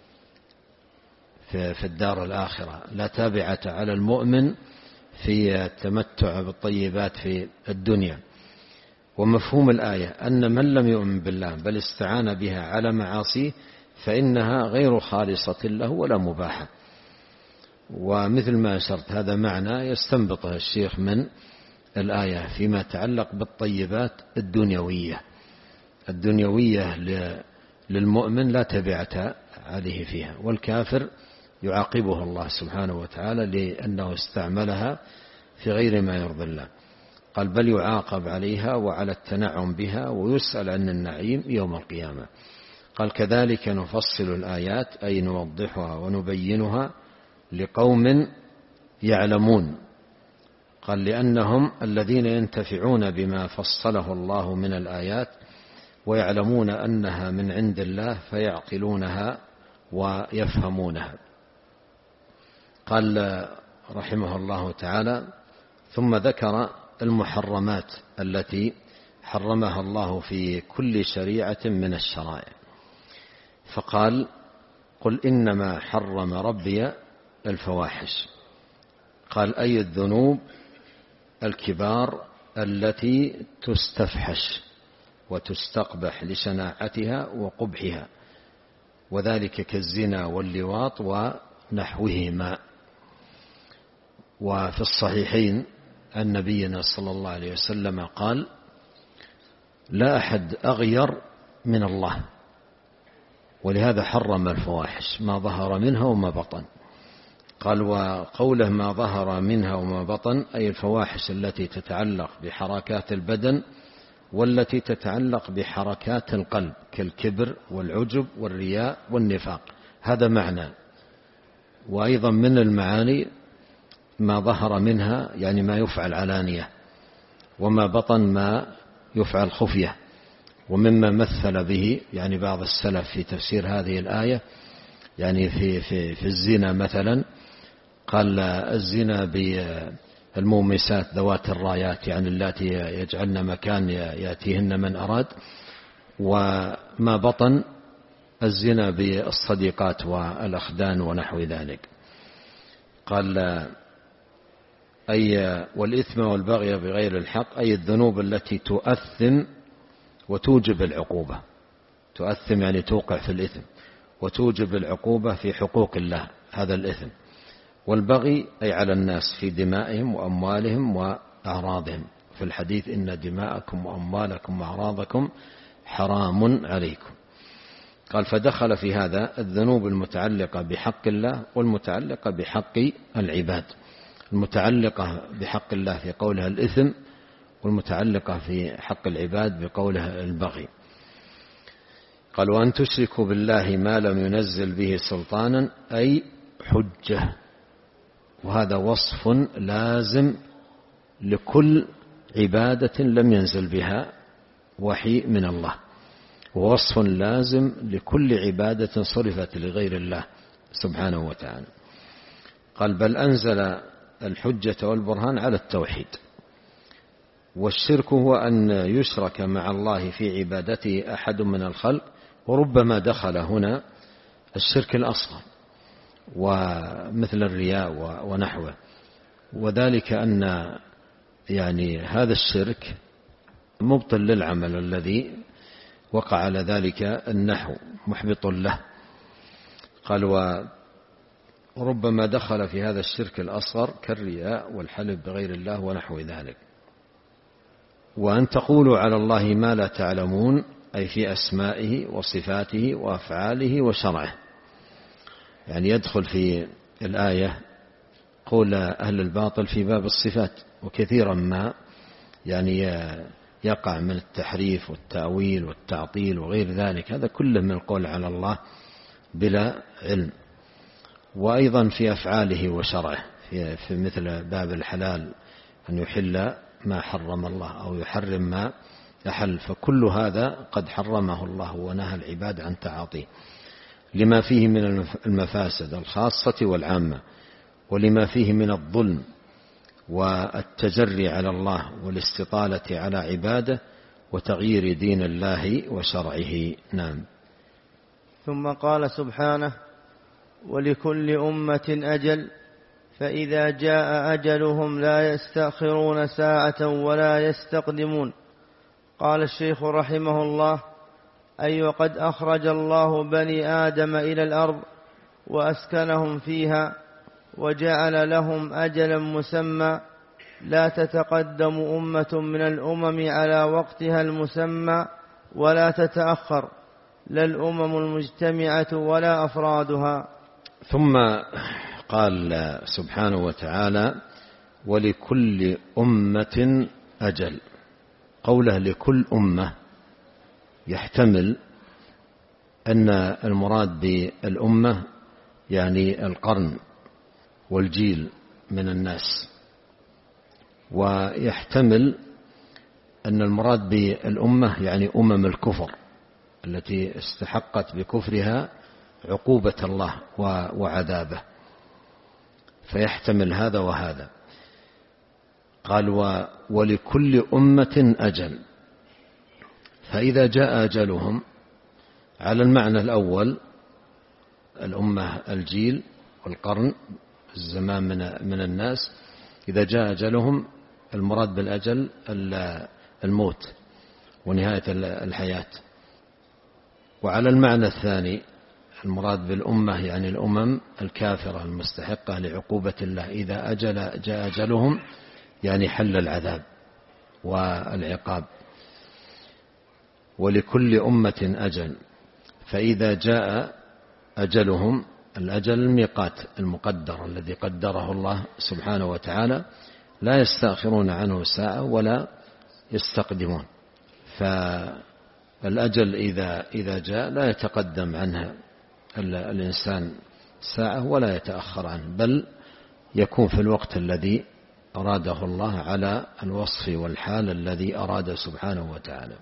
في الدار الآخرة، لا تابعة على المؤمن في التمتع بالطيبات في الدنيا. ومفهوم الآية أن من لم يؤمن بالله بل استعان بها على معاصيه فإنها غير خالصة له ولا مباحة. ومثل ما أشرت هذا معنى يستنبطه الشيخ من الآية فيما يتعلق بالطيبات الدنيوية الدنيوية للمؤمن لا تبعة عليه فيها، والكافر يعاقبه الله سبحانه وتعالى لأنه استعملها في غير ما يرضي الله. قال: بل يعاقب عليها وعلى التنعم بها ويسأل عن النعيم يوم القيامة. قال: كذلك نفصل الآيات أي نوضحها ونبينها لقوم يعلمون. قال: لأنهم الذين ينتفعون بما فصله الله من الآيات ويعلمون أنها من عند الله فيعقلونها ويفهمونها. قال رحمه الله تعالى: ثم ذكر المحرمات التي حرمها الله في كل شريعة من الشرائع، فقال: قل إنما حرم ربي الفواحش. قال: أي الذنوب الكبار التي تستفحش وتستقبح لشناعتها وقبحها، وذلك كالزنا واللواط ونحوهما. وفي الصحيحين عن نبينا صلى الله عليه وسلم قال: لا أحد أغير من الله، ولهذا حرم الفواحش ما ظهر منها وما بطن. قال: وقوله ما ظهر منها وما بطن أي الفواحش التي تتعلق بحركات البدن والتي تتعلق بحركات القلب كالكبر والعجب والرياء والنفاق، هذا معنى. وأيضا من المعاني ما ظهر منها يعني ما يفعل علانية، وما بطن ما يفعل خفية. ومما مثل به يعني بعض السلف في تفسير هذه الآية يعني في, في, في الزنا مثلا، قال: الزنا بالمومسات ذوات الرايات يعني التي يجعلن مكان يأتيهن من أراد. وما بطن الزنا بالصديقات والأخدان ونحو ذلك. قال: أي والإثم والبغي بغير الحق أي الذنوب التي تؤثم وتوجب العقوبة. تؤثم يعني توقع في الإثم، وتوجب العقوبة في حقوق الله، هذا الإثم. والبغي أي على الناس في دمائهم وأموالهم وأعراضهم، في الحديث: إن دماءكم وأموالكم وأعراضكم حرام عليكم. قال: فدخل في هذا الذنوب المتعلقة بحق الله والمتعلقة بحق العباد. المتعلقة بحق الله في قولها الإثم، والمتعلقة في حق العباد بقولها البغي. قال: وأن تشركوا بالله ما لم ينزل به سلطانا أي حجة. وهذا وصف لازم لكل عبادة لم ينزل بها وحي من الله، ووصف لازم لكل عبادة صرفت لغير الله سبحانه وتعالى. قال: بل أنزل الحجة والبرهان على التوحيد. والشرك هو أن يشرك مع الله في عبادته أحد من الخلق، وربما دخل هنا الشرك الأصغر ومثل الرياء ونحوه. وذلك أن يعني هذا الشرك مبطل للعمل الذي وقع على ذلك النحو، محبط له. قال: وربما دخل في هذا الشرك الأصغر كالرياء والحلف بغير الله ونحو ذلك. وأن تقولوا على الله ما لا تعلمون أي في أسمائه وصفاته وأفعاله وشرعه. يعني يدخل في الآية قول أهل الباطل في باب الصفات، وكثيرا ما يعني يقع من التحريف والتأويل والتعطيل وغير ذلك، هذا كله من القول على الله بلا علم. وأيضا في أفعاله وشرعه، في, في مثل باب الحلال أن يحل ما حرم الله أو يحرم ما أحل، فكل هذا قد حرمه الله ونهى العباد عن تعاطيه لما فيه من المفاسد الخاصة والعامة، ولما فيه من الظلم والتجري على الله والاستطالة على عباده وتغيير دين الله وشرعه. نعم. ثم قال سبحانه: ولكل أمة أجل فإذا جاء أجلهم لا يستأخرون ساعة ولا يستقدمون. قال الشيخ رحمه الله: أي وقد أخرج الله بني آدم إلى الأرض وأسكنهم فيها وجعل لهم أجلا مسمى لا تتقدم أمة من الأمم على وقتها المسمى ولا تتأخر، لا الأمم المجتمعة ولا أفرادها. ثم قال سبحانه وتعالى: ولكل أمة أجل. قوله لكل أمة يحتمل أن المراد بالأمة يعني القرن والجيل من الناس، ويحتمل أن المراد بالأمة يعني أمم الكفر التي استحقت بكفرها عقوبة الله وعذابه، فيحتمل هذا وهذا. قال: ولكل أمة أجل، فإذا جاء أجلهم على المعنى الأول الأمة الجيل والقرن الزمان من الناس، إذا جاء أجلهم المراد بالأجل الموت ونهاية الحياة. وعلى المعنى الثاني المراد بالأمة يعني الأمم الكافرة المستحقة لعقوبة الله، إذا أجل جاء أجلهم يعني حل العذاب والعقاب. ولكل أمة أجل فإذا جاء أجلهم، الأجل الميقات المقدر الذي قدره الله سبحانه وتعالى، لا يستأخرون عنه ساعة ولا يستقدمون. فالأجل إذا إذا جاء لا يتقدم عنها الإنسان ساعة ولا يتأخر عنه، بل يكون في الوقت الذي أراده الله على الوصف والحال الذي أراد سبحانه وتعالى.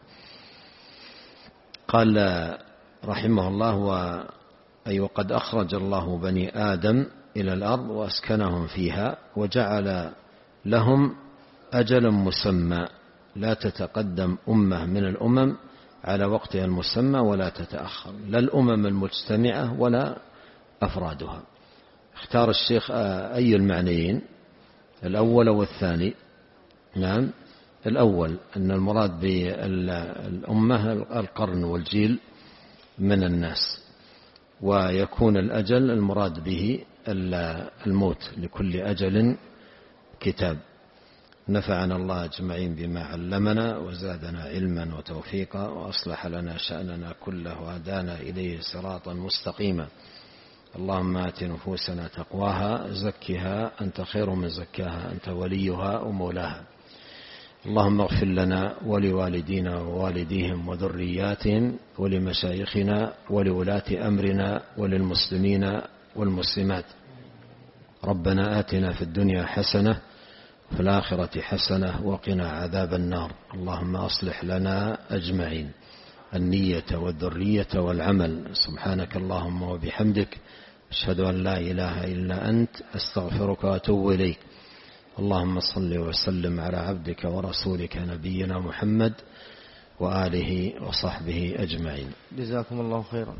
قال رحمه الله: أي وقد أخرج الله بني آدم إلى الأرض وأسكنهم فيها وجعل لهم أجلا مسمى لا تتقدم أمة من الأمم على وقتها المسمى ولا تتأخر، لا الأمم المجتمعة ولا أفرادها. اختار الشيخ أي المعنيين، الأول والثاني؟ نعم، الأول أن المراد بالأمة القرن والجيل من الناس، ويكون الأجل المراد به الموت، لكل أجل كتاب. نفعنا الله أجمعين بما علمنا وزادنا علما وتوفيقا وأصلح لنا شأننا كله وهدانا إليه صراطا مستقيما. اللهم آت نفوسنا تقواها زكها أنت خير من زكاها أنت وليها ومولاها. اللهم اغفر لنا ولوالدينا ووالديهم وذرياتهم ولمشايخنا ولولاة أمرنا وللمسلمين والمسلمات. ربنا آتنا في الدنيا حسنة وفي الآخرة حسنة وقنا عذاب النار. اللهم أصلح لنا أجمعين النية والذرية والعمل. سبحانك اللهم وبحمدك أشهد أن لا إله إلا أنت أستغفرك وأتوب إليك. اللهم صل وسلم على عبدك ورسولك نبينا محمد وآله وصحبه أجمعين. جزاكم الله خيرا.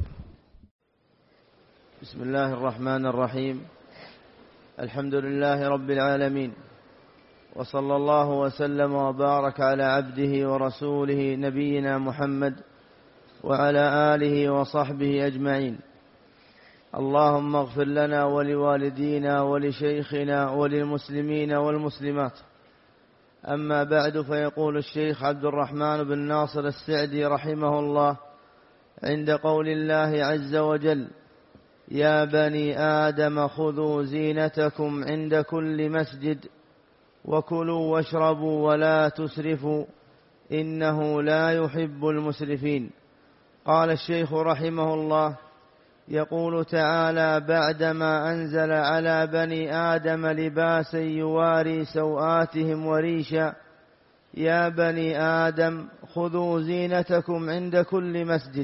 بسم الله الرحمن الرحيم. الحمد لله رب العالمين، وصلى الله وسلم وبارك على عبده ورسوله نبينا محمد وعلى آله وصحبه أجمعين. اللهم اغفر لنا ولوالدينا ولشيخنا وللمسلمين والمسلمات. أما بعد، فيقول الشيخ عبد الرحمن بن ناصر السعدي رحمه الله عند قول الله عز وجل: يا بني آدم خذوا زينتكم عند كل مسجد وكلوا واشربوا ولا تسرفوا إنه لا يحب المسرفين. قال الشيخ رحمه الله: يقول تعالى بعدما أنزل على بني آدم لباسا يواري سوآتهم وريشا: يا بني آدم خذوا زينتكم عند كل مسجد،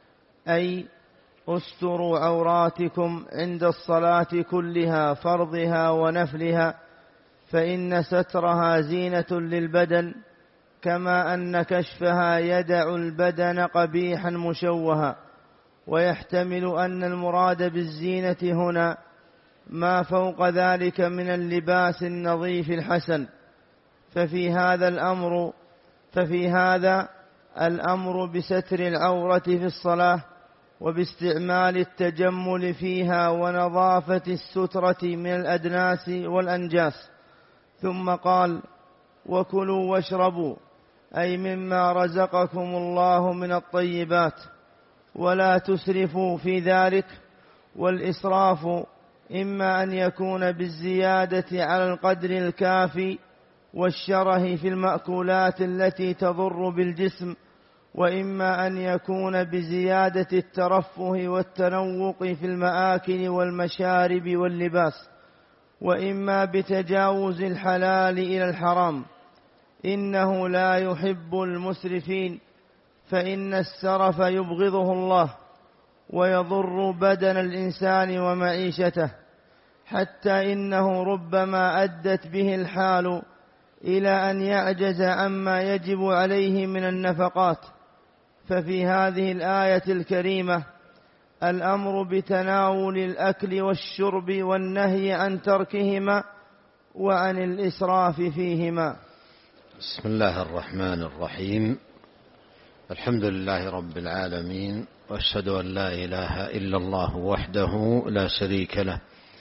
أي استروا عوراتكم عند الصلاة كلها فرضها ونفلها، فإن سترها زينة للبدن، كما أن كشفها يدع البدن قبيحا مشوها. ويحتمل أن المراد بالزينة هنا ما فوق ذلك من اللباس النظيف الحسن، ففي هذا الأمر ففي هذا الأمر بستر العورة في الصلاة وباستعمال التجمل فيها ونظافة السترة من الأدناس والأنجاس. ثم قال: وكلوا واشربوا، أي مما رزقكم الله من الطيبات، ولا تسرفوا في ذلك. والإسراف إما أن يكون بالزيادة على القدر الكافي والشره في المأكولات التي تضر بالجسم، وإما أن يكون بزيادة الترفه والتنوق في المآكل والمشارب واللباس، وإما بتجاوز الحلال إلى الحرام. إنه لا يحب المسرفين، فإن السرف يبغضه الله ويضر بدن الإنسان ومعيشته، حتى إنه ربما أدت به الحال إلى أن يعجز عما يجب عليه من النفقات. ففي هذه الآية الكريمة الأمر بتناول الأكل والشرب والنهي عن تركهما وعن الإسراف فيهما. بسم الله الرحمن الرحيم. الحمد لله رب العالمين، وأشهد أن لا إله إلا الله وحده لا شريك له،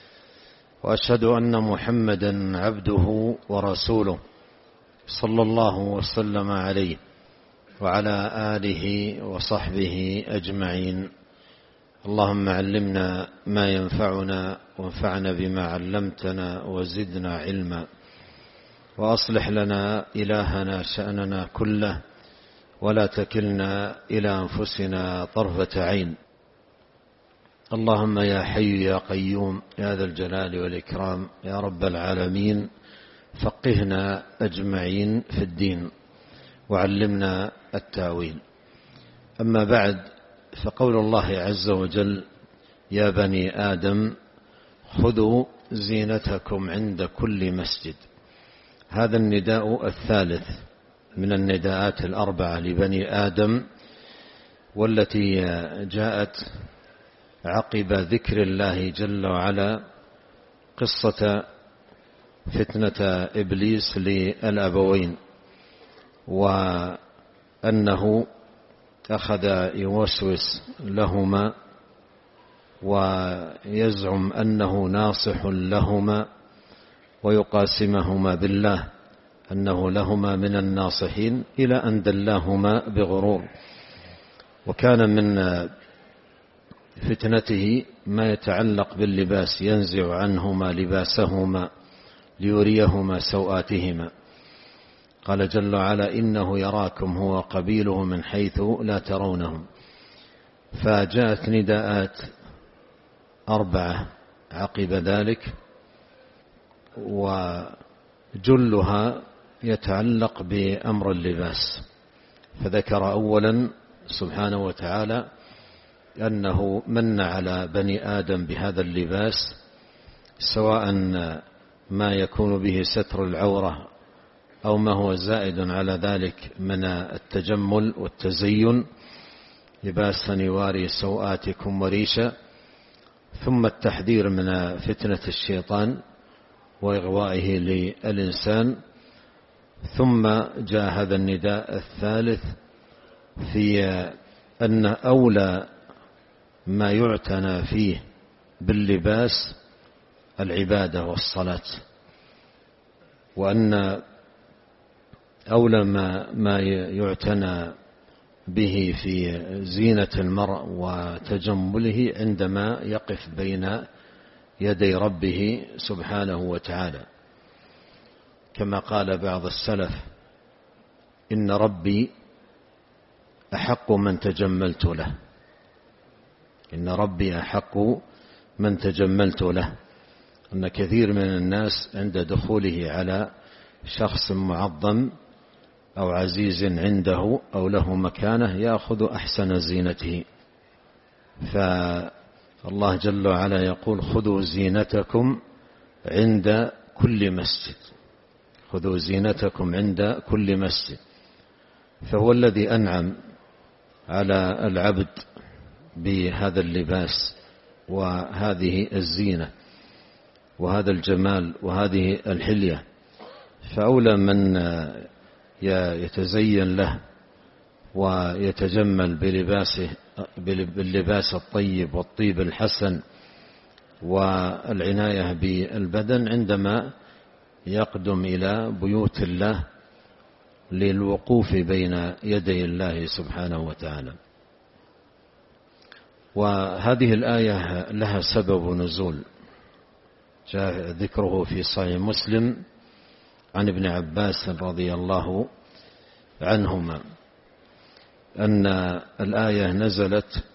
وأشهد أن محمدا عبده ورسوله صلى الله وسلم عليه وعلى آله وصحبه أجمعين. اللهم علمنا ما ينفعنا وانفعنا بما علمتنا وزدنا علما، وأصلح لنا إلهنا شأننا كله، ولا تكلنا إلى أنفسنا طرفة عين. اللهم يا حي يا قيوم يا ذا الجلال والإكرام يا رب العالمين، فقهنا أجمعين في الدين وعلمنا التأويل. أما بعد، فقول الله عز وجل: يا بني آدم خذوا زينتكم عند كل مسجد، هذا النداء الثالث من النداءات الأربعة لبني آدم، والتي جاءت عقب ذكر الله جل وعلا قصة فتنة إبليس للأبوين، وأنه أخذ يوسوس لهما ويزعم أنه ناصح لهما ويقاسمهما بالله أنه لهما من الناصحين، إلى أن دلاهما بغرور. وكان من فتنته ما يتعلق باللباس، ينزع عنهما لباسهما ليريهما سوآتهما. قال جل وعلا: إنه يراكم هو قبيله من حيث لا ترونهم. فجاءت نداءات أربعة عقب ذلك، وجلها يتعلق بأمر اللباس. فذكر أولا سبحانه وتعالى أنه من على بني آدم بهذا اللباس، سواء ما يكون به ستر العورة أو ما هو زائد على ذلك من التجمل والتزين، لباسا يواري سوآتكم وريشا. ثم التحذير من فتنة الشيطان وإغوائه للإنسان. ثم جاء هذا النداء الثالث في أن أولى ما يعتنى فيه باللباس العبادة والصلاة، وأن أولى ما ما يعتنى به في زينة المرء وتجمله عندما يقف بين يدي ربه سبحانه وتعالى، كما قال بعض السلف: إن ربي أحق من تجملت له. إن ربي أحق من تجملت له. أن كثير من الناس عند دخوله على شخص معظم أو عزيز عنده أو له مكانة يأخذ أحسن زينته، فالله جل وعلا يقول خذوا زينتكم عند كل مسجد، خذوا زينتكم عند كل مسجد. فهو الذي أنعم على العبد بهذا اللباس وهذه الزينة وهذا الجمال وهذه الحلية، فأولى من يتزين له ويتجمل بلباسه باللباس الطيب والطيب الحسن والعناية بالبدن عندما يقدم إلى بيوت الله للوقوف بين يدي الله سبحانه وتعالى. وهذه الآية لها سبب نزول جاء ذكره في صحيح مسلم عن ابن عباس رضي الله عنهما أن الآية نزلت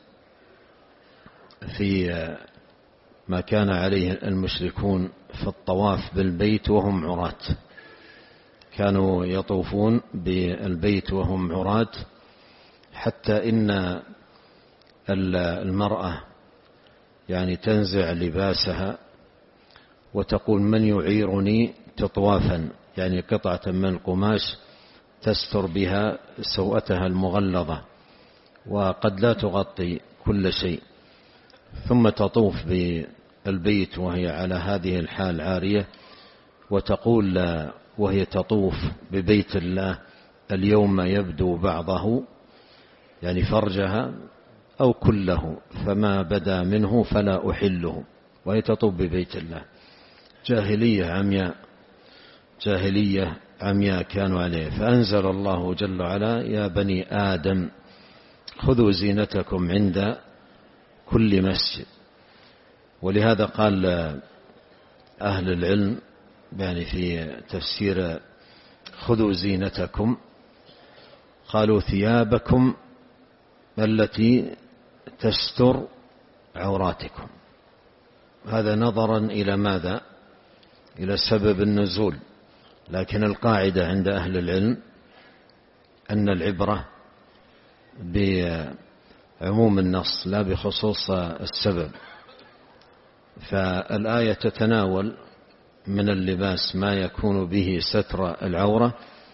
في ما كان عليه المشركون في الطواف بالبيت وهم عراة، كانوا يطوفون بالبيت وهم عراة، حتى إن المرأة يعني تنزع لباسها وتقول من يعيرني تطوافا، يعني قطعة من القماش تستر بها سوءتها المغلظة وقد لا تغطي كل شيء، ثم تطوف بالبيت وهي على هذه الحال عارية، وتقول وهي تطوف ببيت الله اليوم يبدو بعضه يعني فرجها أو كله، فما بدا منه فلا أحله، وهي تطوف ببيت الله. جاهلية عمياء، جاهلية عمياء كانوا عليه. فأنزل الله جل وعلا يا بني آدم خذوا زينتكم عند كل مسجد. ولهذا قال أهل العلم يعني في تفسير خذوا زينتكم قالوا ثيابكم التي تستر عوراتكم. هذا نظرا إلى ماذا؟ إلى سبب النزول. لكن القاعدة عند أهل العلم أن العبرة بعموم النص لا بخصوص السبب. فالآية تتناول من اللباس ما يكون به ستر العورة،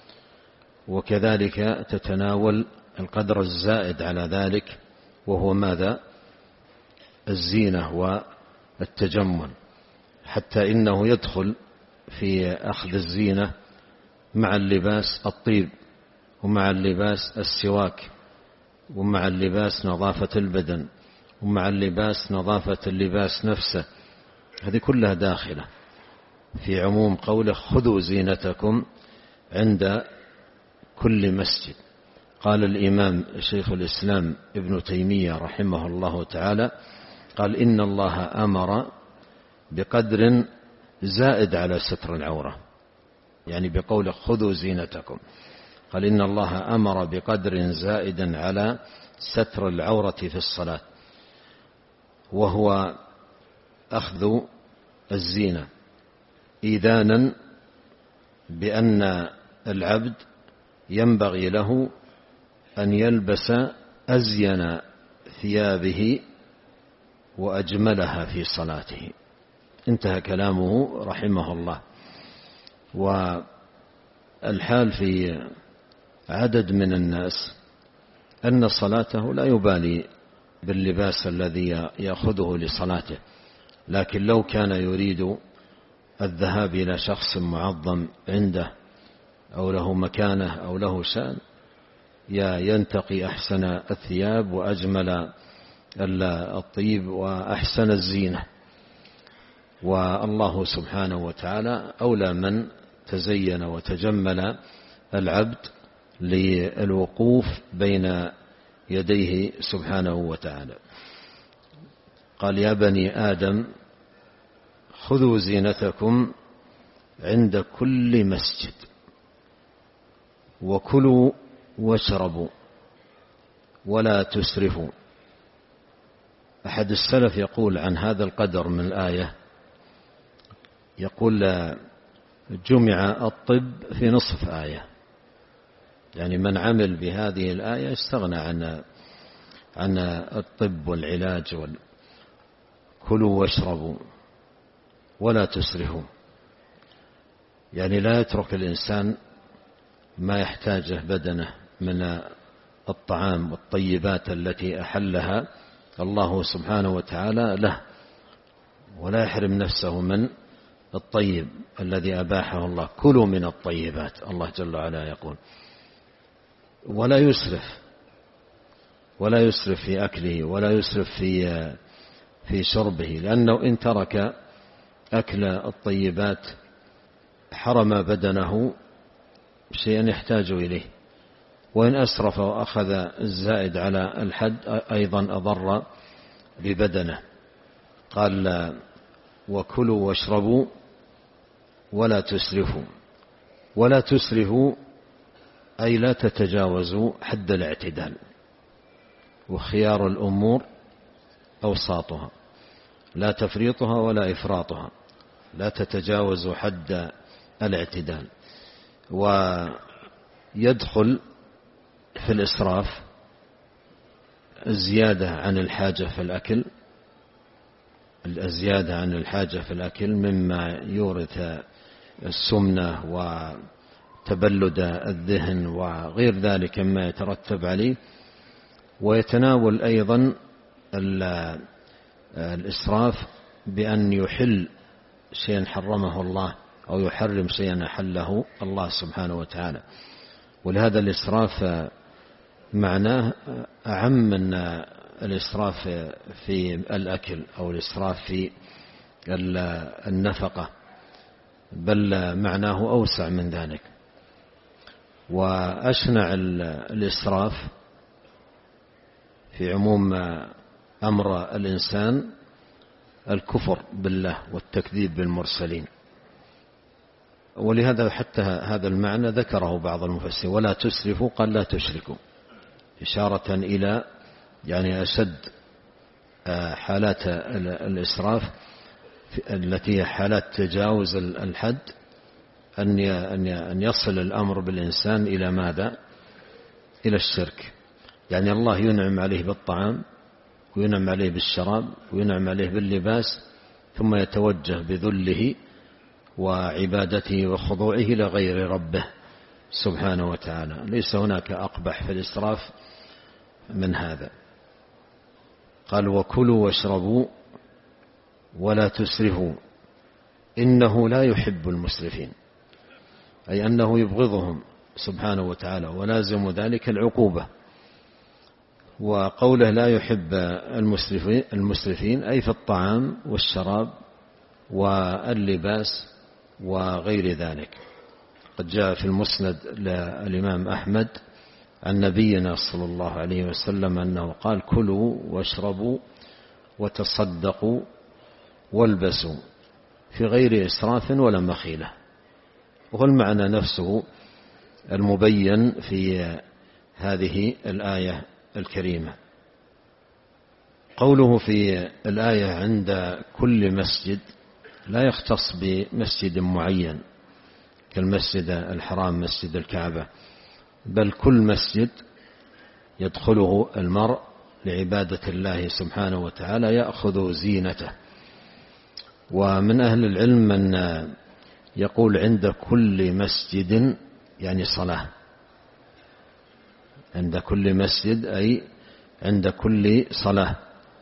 وكذلك تتناول القدر الزائد على ذلك وهو ماذا؟ الزينة والتجمل، حتى إنه يدخل في أخذ الزينة مع اللباس الطيب، ومع اللباس السواك، ومع اللباس نظافة البدن، ومع اللباس نظافة اللباس نفسه. هذه كلها داخلة في عموم قوله خذوا زينتكم عند كل مسجد. قال الإمام شيخ الإسلام ابن تيمية رحمه الله تعالى قال إن الله أمر بقدر زائد على ستر العورة، يعني بقوله خذوا زينتكم قال إن الله أمر بقدر زائد على ستر العورة في الصلاة، وهو أخذ الزينة إذانا بأن العبد ينبغي له أن يلبس أزين ثيابه وأجملها في صلاته. انتهى كلامه رحمه الله. والحال في عدد من الناس أن صلاته لا يبالي باللباس الذي يأخذه لصلاته، لكن لو كان يريد الذهاب إلى شخص معظم عنده أو له مكانة أو له شأن ينتقي أحسن الثياب وأجمل الطيب وأحسن الزينة. والله سبحانه وتعالى أولى من تزين وتجمل العبد للوقوف بين يديه سبحانه وتعالى. قال يا بني آدم خذوا زينتكم عند كل مسجد وكلوا واشربوا ولا تسرفوا. أحد السلف يقول عن هذا القدر من الآية، يقول جمع الطب في نصف آية، يعني من عمل بهذه الآية استغنى عن عن الطب والعلاج وال... كلوا واشربوا ولا تسرفوا، يعني لا يترك الإنسان ما يحتاجه بدنه من الطعام والطيبات التي أحلها الله سبحانه وتعالى له، ولا يحرم نفسه من الطيب الذي أباحه الله. كلوا من الطيبات، الله جل وعلا يقول، ولا يسرف، ولا يسرف في أكله ولا يسرف في في شربه، لأنه إن ترك أكل الطيبات حرم بدنه شيئا يحتاج إليه، وإن أسرف وأخذ الزائد على الحد أيضا أضر ببدنه. قال وكلوا واشربوا ولا تسرفوا. ولا تسرفوا أي لا تتجاوزوا حد الاعتدال، وخيار الأمور أوساطها، لا تفريطها ولا إفراطها، لا تتجاوزوا حد الاعتدال. ويدخل في الإسراف الزيادة عن الحاجة في الأكل، الزيادة عن الحاجة في الأكل مما يورث السمنة وتبلد الذهن وغير ذلك مما يترتب عليه. ويتناول أيضا الإسراف بأن يحل شيئا حرمه الله أو يحرم شيئا أحله الله سبحانه وتعالى. ولهذا الإسراف معناه أعم من الإسراف في الأكل أو الإسراف في النفقة، بل معناه أوسع من ذلك. وأشنع الإسراف في عموم أمر الإنسان الكفر بالله والتكذيب بالمرسلين. ولهذا حتى هذا المعنى ذكره بعض المفسرين، ولا تسرفوا قال لا تشركوا، إشارة إلى يعني أشد حالات الإسراف التي هي حالات تجاوز الحد، أن يصل الأمر بالإنسان إلى ماذا؟ إلى الشرك. يعني الله ينعم عليه بالطعام وينعم عليه بالشراب وينعم عليه باللباس، ثم يتوجه بذله وعبادته وخضوعه إلى غير ربه سبحانه وتعالى. ليس هناك أقبح في الإسراف من هذا. قال وكلوا واشربوا ولا تسرفوا إنه لا يحب المسرفين، أي أنه يبغضهم سبحانه وتعالى، ولازم ذلك العقوبة. وقوله لا يحب المسرفين, المسرفين أي في الطعام والشراب واللباس وغير ذلك. قد جاء في المسند للإمام أحمد عن نبينا صلى الله عليه وسلم أنه قال كلوا واشربوا وتصدقوا والبسوا في غير إسراف ولا مخيلة. وهو المعنى نفسه المبين في هذه الآية الكريمة. قوله في الآية عند كل مسجد لا يختص بمسجد معين كالمسجد الحرام مسجد الكعبة، بل كل مسجد يدخله المرء لعبادة الله سبحانه وتعالى يأخذ زينته. ومن أهل العلم من يقول عند كل مسجد يعني صلاة، عند كل مسجد أي عند كل صلاة.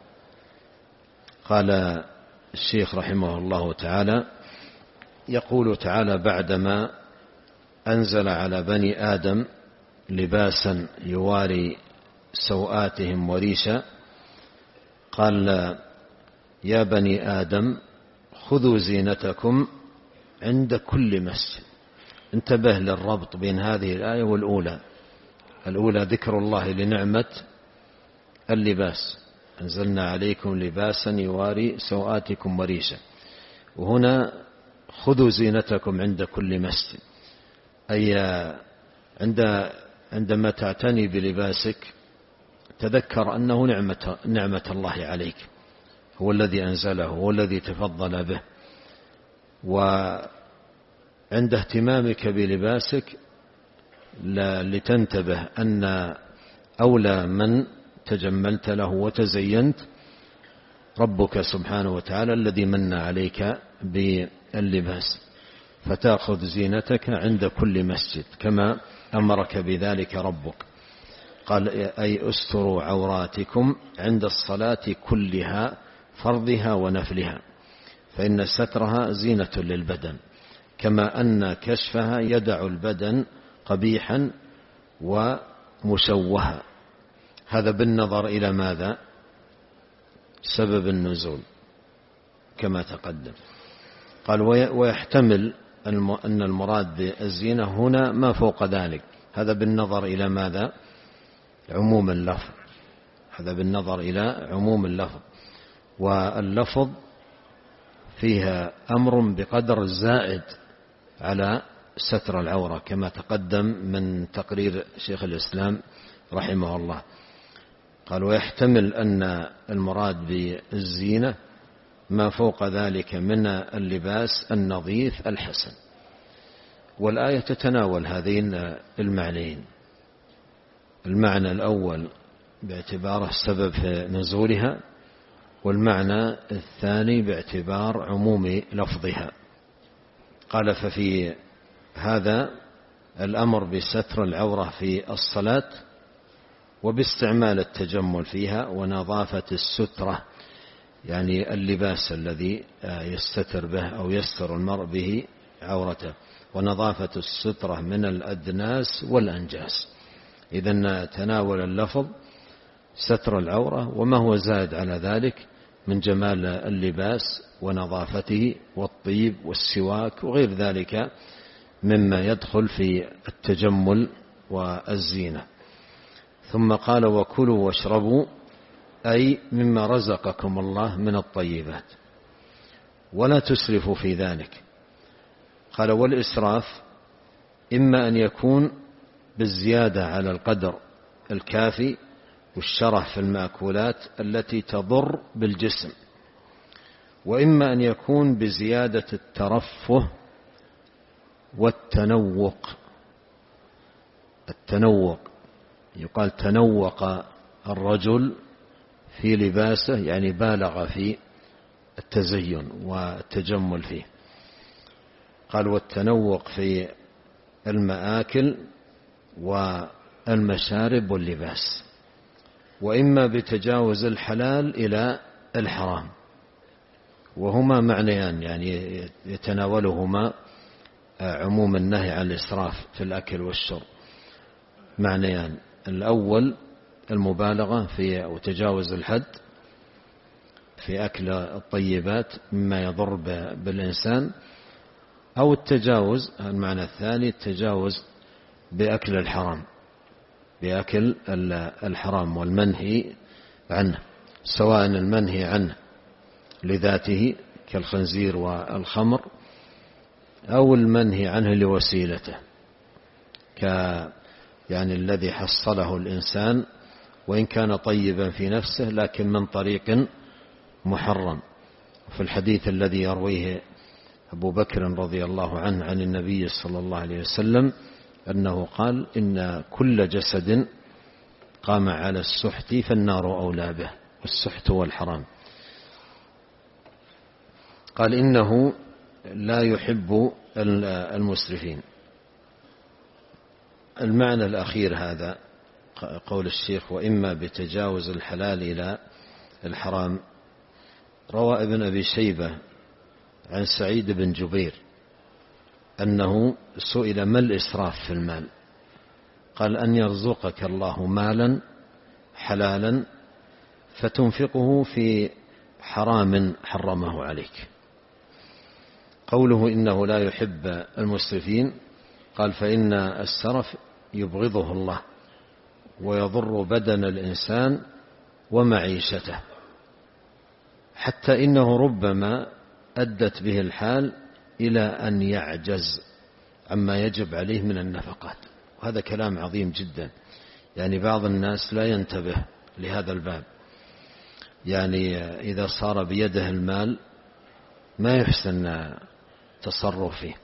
قال الشيخ رحمه الله تعالى يقول تعالى بعدما أنزل على بني آدم لباسا يواري سوآتهم وريشا، قال يا بني آدم خذوا زينتكم عند كل مسجد. انتبه للربط بين هذه الآية والأولى. الأولى ذكر الله لنعمة اللباس، أنزلنا عليكم لباسا يواري سوآتكم وريشا، وهنا خذوا زينتكم عند كل مسجد، أي عند عندما تعتني بلباسك تذكر أنه نعمة, نعمة الله عليك، هو الذي أنزله، هو الذي تفضل به. وعند اهتمامك بلباسك لتنتبه أن أولى من تجملت له وتزينت ربك سبحانه وتعالى الذي من عليك باللباس، فتأخذ زينتك عند كل مسجد كما أمرك بذلك ربك. قال أي استروا عوراتكم عند الصلاة كلها فرضها ونفلها، فإن سترها زينة للبدن، كما أن كشفها يدع البدن قبيحا ومشوها. هذا بالنظر إلى ماذا؟ سبب النزول كما تقدم. قال ويحتمل أن المراد بالزينة هنا ما فوق ذلك، هذا بالنظر إلى ماذا؟ عموم اللفظ، هذا بالنظر إلى عموم اللفظ. واللفظ فيها أمر بقدر زائد على ستر العورة كما تقدم من تقرير شيخ الإسلام رحمه الله. قال ويحتمل أن المراد بالزينة ما فوق ذلك من اللباس النظيف الحسن. والآية تتناول هذين المعنيين، المعنى الأول باعتباره السبب في نزولها، والمعنى الثاني باعتبار عموم لفظها. قال ففي هذا الأمر بستر العورة في الصلاة وباستعمال التجمل فيها ونظافة السترة، يعني اللباس الذي يستتر به أو يستر المرء به عورته، ونظافة السترة من الأدناس والأنجاس. إذن تناول اللفظ ستر العورة وما هو زاد على ذلك من جمال اللباس ونظافته والطيب والسواك وغير ذلك مما يدخل في التجمل والزينة. ثم قال وكلوا واشربوا أي مما رزقكم الله من الطيبات ولا تسرفوا في ذلك. قال والإسراف إما أن يكون بالزيادة على القدر الكافي والشره في المأكولات التي تضر بالجسم، وإما أن يكون بزيادة الترفه والتنوق. التنوق يقال تنوق الرجل في لباسه، يعني بالغ في التزين والتجمل فيه. قال والتنوق في المآكل والمشارب واللباس، وإما بتجاوز الحلال إلى الحرام، وهما معنيان يعني يتناولهما عموم النهي عن الإسراف في الأكل والشرب. معنيان: الأول المبالغة في وتجاوز الحد في أكل الطيبات مما يضر بالإنسان، أو التجاوز، المعنى الثاني التجاوز بأكل الحرام، بأكل الحرام والمنهي عنه، سواء المنهي عنه لذاته كالخنزير والخمر، أو المنهي عنه لوسيلته ك يعني الذي حصله الإنسان وإن كان طيبا في نفسه لكن من طريق محرم. في الحديث الذي يرويه أبو بكر رضي الله عنه عن النبي صلى الله عليه وسلم أنه قال إن كل جسد قام على السحت فالنار أولى به، والسحت هو الحرام. قال إنه لا يحب المسرفين. المعنى الأخير هذا قول الشيخ وإما بتجاوز الحلال إلى الحرام. روى ابن أبي شيبة عن سعيد بن جبير أنه سئل ما الإسراف في المال؟ قال أن يرزقك الله مالا حلالا فتنفقه في حرام حرمه عليك. قوله إنه لا يحب المسرفين، قال فإن السرف يبغضه الله ويضر بدن الإنسان ومعيشته، حتى إنه ربما أدت به الحال إلى أن يعجز عما يجب عليه من النفقات. وهذا كلام عظيم جدا، يعني بعض الناس لا ينتبه لهذا الباب. يعني إذا صار بيده المال ما يحسن تصرف فيه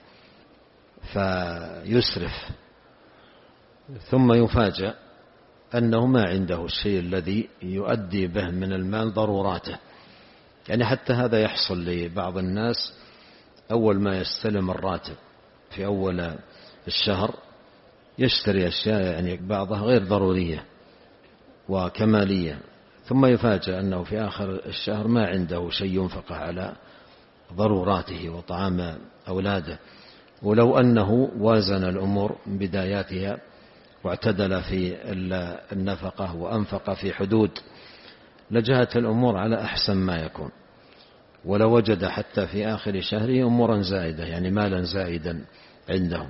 فيسرف، ثم يفاجأ أنه ما عنده الشيء الذي يؤدي به من المال ضروراته. يعني حتى هذا يحصل لبعض الناس أول ما يستلم الراتب في أول الشهر يشتري أشياء يعني بعضها غير ضرورية وكمالية، ثم يفاجأ أنه في آخر الشهر ما عنده شيء ينفق على ضروراته وطعام أولاده. ولو أنه وازن الأمور من بداياتها واعتدل في النفقة وأنفق في حدود لجاءت الأمور على أحسن ما يكون، ولو وجد حتى في آخر شهره أمورا زائدة يعني مالا زائدا عنده.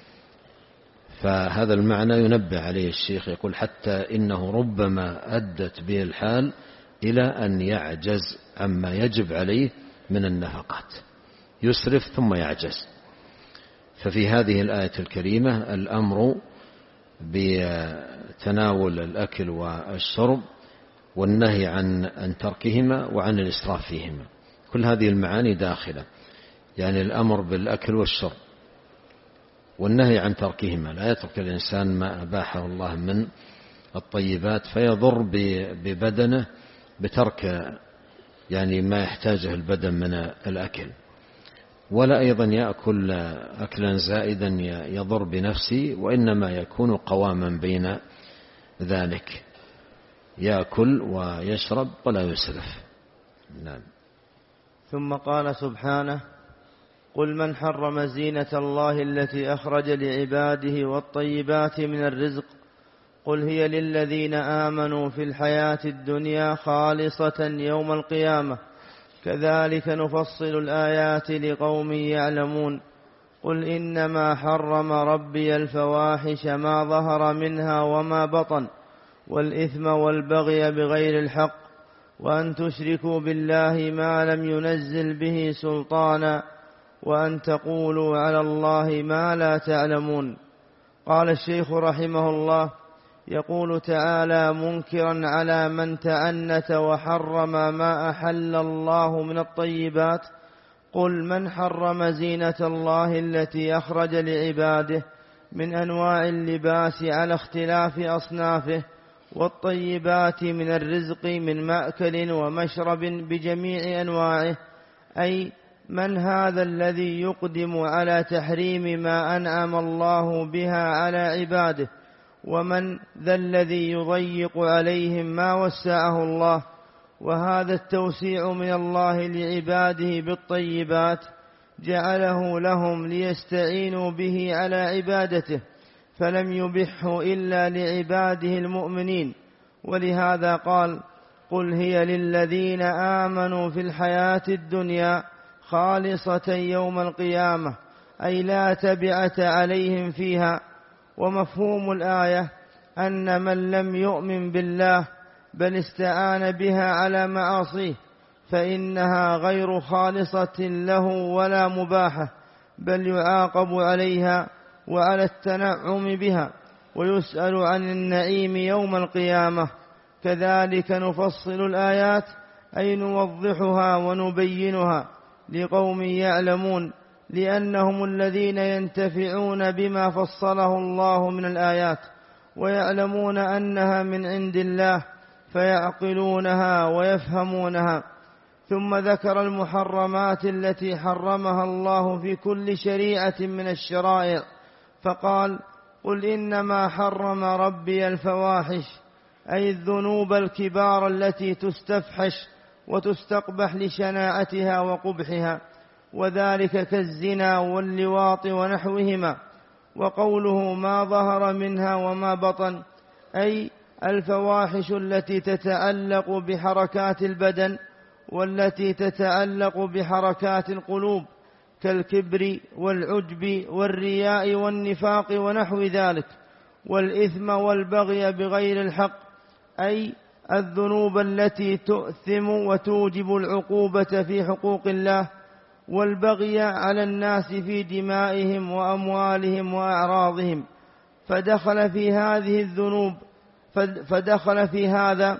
فهذا المعنى ينبه عليه الشيخ، يقول حتى إنه ربما أدت به الحال إلى أن يعجز عما يجب عليه من النفقات، يسرف ثم يعجز. ففي هذه الآية الكريمة الأمر بتناول الأكل والشرب والنهي عن أن تركهما وعن الإسراف فيهما، كل هذه المعاني داخلة، يعني الأمر بالأكل والشرب والنهي عن تركهما، لا يترك الإنسان ما أباحه الله من الطيبات فيضر ببدنه بترك يعني ما يحتاجه البدن من الأكل، ولا أيضا يأكل أكلا زائدا يضر بنفسه، وإنما يكون قواما بين ذلك، يأكل ويشرب ولا يسرف. نعم. ثم قال سبحانه: قل من حرم زينة الله التي أخرج لعباده والطيبات من الرزق قل هي للذين آمنوا في الحياة الدنيا خالصة يوم القيامة كذلك نفصل الآيات لقوم يعلمون. قل إنما حرم ربي الفواحش ما ظهر منها وما بطن والإثم والبغي بغير الحق وأن تشركوا بالله ما لم ينزل به سلطانا وأن تقولوا على الله ما لا تعلمون. قال الشيخ رحمه الله: يقول تعالى منكرا على من تعنت وحرم ما أحل الله من الطيبات: قل من حرم زينة الله التي أخرج لعباده من أنواع اللباس على اختلاف أصنافه والطيبات من الرزق من مأكل ومشرب بجميع أنواعه، أي من هذا الذي يقدم على تحريم ما أنعم الله بها على عباده، ومن ذا الذي يضيق عليهم ما وسعه الله. وهذا التوسيع من الله لعباده بالطيبات جعله لهم ليستعينوا به على عبادته، فلم يبحه إلا لعباده المؤمنين. ولهذا قال: قل هي للذين آمنوا في الحياة الدنيا خالصة يوم القيامة، أي لا تبعة عليهم فيها. ومفهوم الآية أن من لم يؤمن بالله بل استعان بها على معاصيه فإنها غير خالصة له ولا مباحة، بل يعاقب عليها وعلى التنعم بها ويسأل عن النعيم يوم القيامة. كذلك نفصل الآيات أي نوضحها ونبينها لقوم يعلمون، لأنهم الذين ينتفعون بما فصله الله من الآيات ويعلمون أنها من عند الله فيعقلونها ويفهمونها. ثم ذكر المحرمات التي حرمها الله في كل شريعة من الشرائع فقال: قل إنما حرم ربي الفواحش، أي الذنوب الكبار التي تستفحش وتستقبح لشناعتها وقبحها، وذلك كالزنا واللواط ونحوهما. وقوله ما ظهر منها وما بطن، أي الفواحش التي تتعلق بحركات البدن والتي تتعلق بحركات القلوب كالكبر والعجب والرياء والنفاق ونحو ذلك، والإثم والبغي بغير الحق، أي الذنوب التي تؤثم وتوجب العقوبة في حقوق الله، والبغي على الناس في دمائهم وأموالهم وأعراضهم. فدخل في هذه الذنوب فدخل في هذا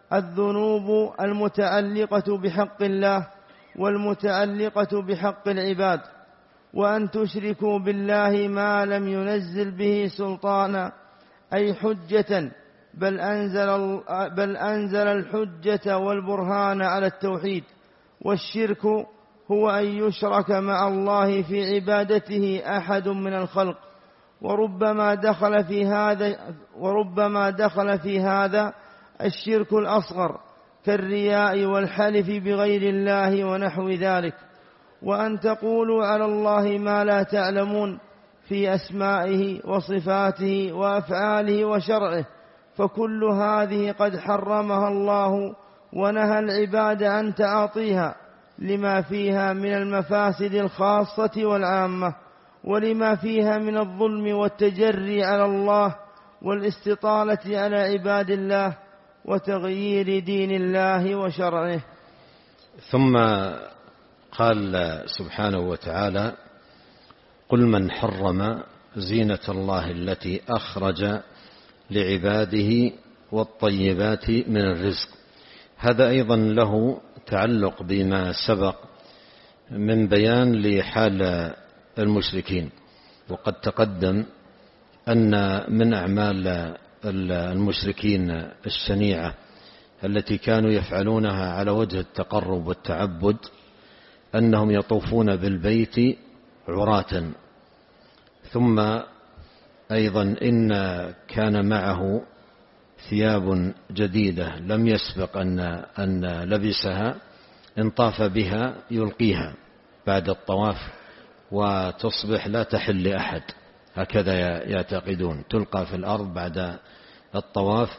الذنوب المتعلقة بحق الله والمتعلقة بحق العباد، وأن تشركوا بالله ما لم ينزل به سلطانا أي حجة، بل أنزل, بل أنزل الحجة والبرهان على التوحيد. والشرك هو أن يشرك مع الله في عبادته أحد من الخلق، وربما دخل في هذا وربما دخل في هذا الشرك الأصغر كالرياء والحلف بغير الله ونحو ذلك. وأن تقولوا على الله ما لا تعلمون في أسمائه وصفاته وأفعاله وشرعه، فكل هذه قد حرمها الله ونهى العباد عن تعاطيها لما فيها من المفاسد الخاصة والعامة، ولما فيها من الظلم والتجري على الله والاستطالة على عباد الله وتغيير دين الله وشرعه. ثم قال سبحانه وتعالى: قل من حرم زينة الله التي أخرج لعباده والطيبات من الرزق. هذا أيضا له تعلق بما سبق من بيان لحال المشركين، وقد تقدم أن من أعمال المشركين الشنيعة التي كانوا يفعلونها على وجه التقرب والتعبد أنهم يطوفون بالبيت عراة، ثم أيضا إن كان معه ثياب جديدة لم يسبق أن, أن لبسها إن طاف بها يلقيها بعد الطواف وتصبح لا تحل لأحد، هكذا يعتقدون، تلقى في الأرض بعد الطواف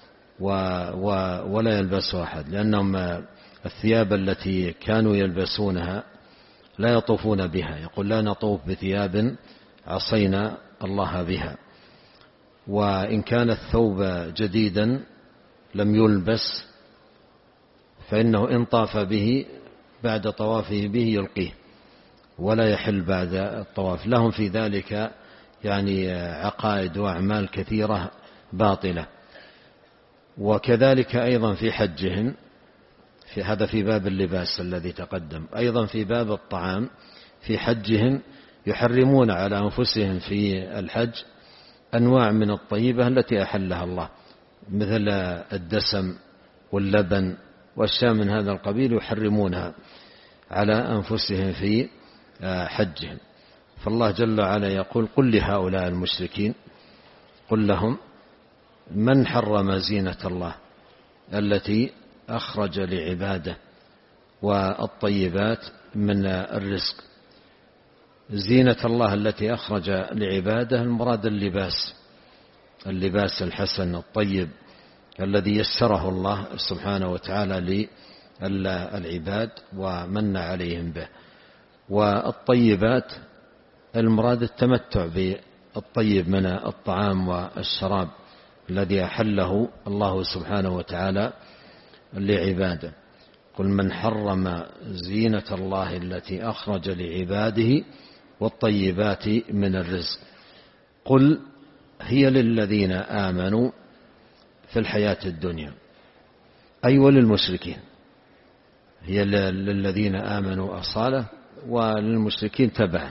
ولا يلبسها أحد، لأنهم الثياب التي كانوا يلبسونها لا يطوفون بها، يقول لا نطوف بثياب عصينا الله بها. وإن كان الثوب جديدا لم يلبس فإنه إن طاف به بعد طوافه به يلقيه ولا يحل بعد الطواف. لهم في ذلك يعني عقائد وأعمال كثيرة باطلة. وكذلك أيضا في حجهم، في هذا في باب اللباس الذي تقدم، أيضا في باب الطعام في حجهم يحرمون على أنفسهم في الحج أنواع من الطيبة التي أحلها الله، مثل الدسم واللبن والشيء من هذا القبيل يحرمونها على أنفسهم في حجهم. فالله جل وعلا يقول: قل لهؤلاء المشركين، قل لهم: من حرم زينة الله التي أخرج لعباده والطيبات من الرزق. زينة الله التي أخرج لعباده المراد اللباس، اللباس الحسن الطيب الذي يسره الله سبحانه وتعالى للعباد ومن عليهم به. والطيبات المراد التمتع بالطيب من الطعام والشراب الذي أحله الله سبحانه وتعالى لعباده. قل من حرم زينة الله التي أخرج لعباده والطيبات من الرزق. قل هي للذين آمنوا في الحياة الدنيا، أي وللمشركين، هي للذين آمنوا أصالة وللمشركين تبعا.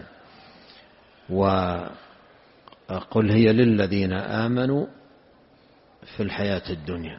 وقل هي للذين آمنوا في الحياة الدنيا،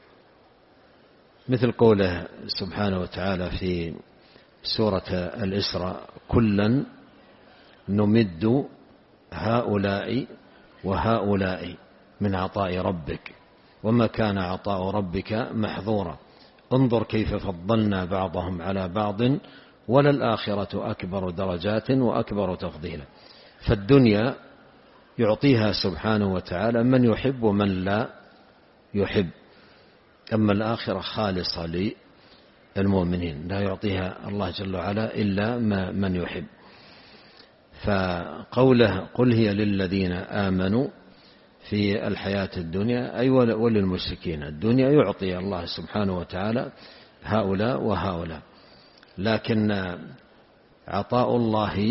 مثل قوله سبحانه وتعالى في سورة الإسراء: كلا نمد هؤلاء وهؤلاء من عطاء ربك وما كان عطاء ربك محظورا انظر كيف فضلنا بعضهم على بعض وللآخرة أكبر درجات وأكبر تفضيلا. فالدنيا يعطيها سبحانه وتعالى من يحب ومن لا يحب، أما الآخرة خالصة للمؤمنين لا يعطيها الله جل وعلا إلا من يحب. فقوله قل هي للذين آمنوا في الحياة الدنيا أي وللمشركين. الدنيا يعطي الله سبحانه وتعالى هؤلاء وهؤلاء، لكن عطاء الله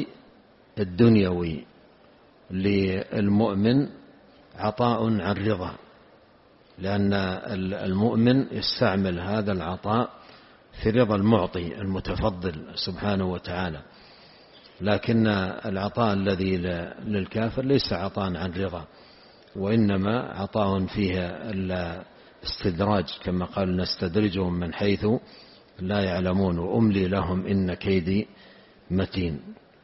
الدنيوي للمؤمن عطاء عن رضا، لأن المؤمن يستعمل هذا العطاء في رضا المعطي المتفضل سبحانه وتعالى، لكن العطاء الذي للكافر ليس عطاء عن رضا، وإنما عطاء فيه الاستدراج، كما قال نستدرجهم من حيث لا يعلمون وأملي لهم إن كيدي متين.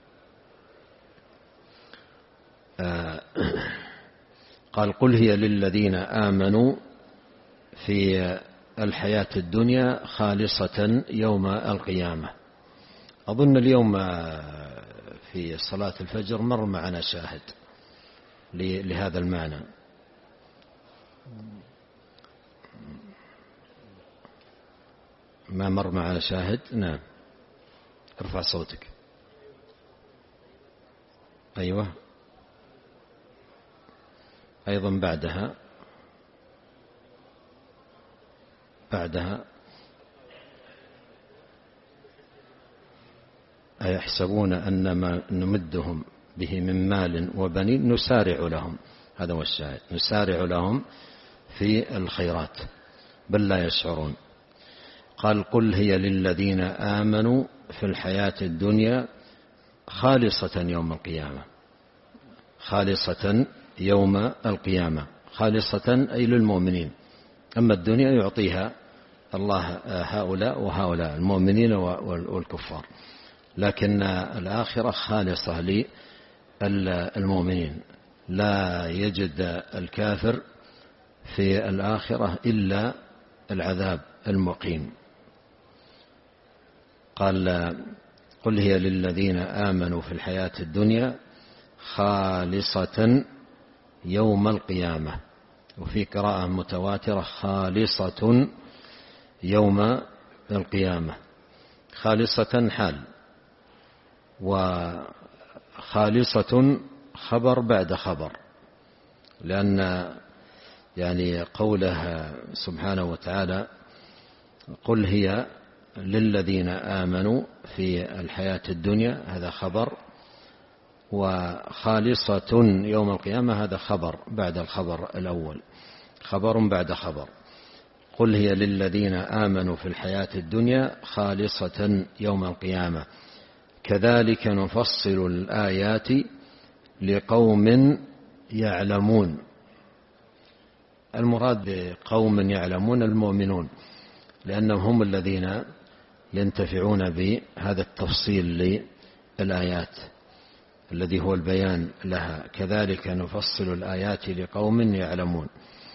آه قال قل هي للذين آمنوا في الحياة الدنيا خالصة يوم القيامة. أظن اليوم في صلاة الفجر مر معنا شاهد لهذا المعنى. ما مر معنا شاهد؟ نعم، ارفع صوتك. أيوة، أيضا بعدها بعدها أيحسبون أن ما نمدهم به من مال وبنين نسارع لهم، هذا هو الشاهد، نسارع لهم في الخيرات بل لا يشعرون. قال قل هي للذين آمنوا في الحياة الدنيا خالصة يوم القيامة. خالصة يوم القيامة، خالصة أي للمؤمنين. أما الدنيا يعطيها الله هؤلاء وهؤلاء، المؤمنين والكفار، لكن الآخرة خالصة للمؤمنين. لا يجد الكافر في الآخرة إلا العذاب المقيم. قال قل هي للذين آمنوا في الحياة الدنيا خالصة يوم القيامة، وفي قراءة متواترة خالصة يوم القيامة. خالصة حال، وخالصة خبر بعد خبر، لأن يعني قوله سبحانه وتعالى قل هي للذين آمنوا في الحياة الدنيا، هذا خبر، وخالصة يوم القيامة هذا خبر بعد الخبر الأول، خبر بعد خبر. قل هي للذين آمنوا في الحياة الدنيا خالصة يوم القيامة كذلك نفصل الآيات لقوم يعلمون. المراد بقوم يعلمون المؤمنون، لأنهم هم الذين ينتفعون بهذا التفصيل للآيات الذي هو البيان لها. كذلك نفصل الآيات لقوم يعلمون.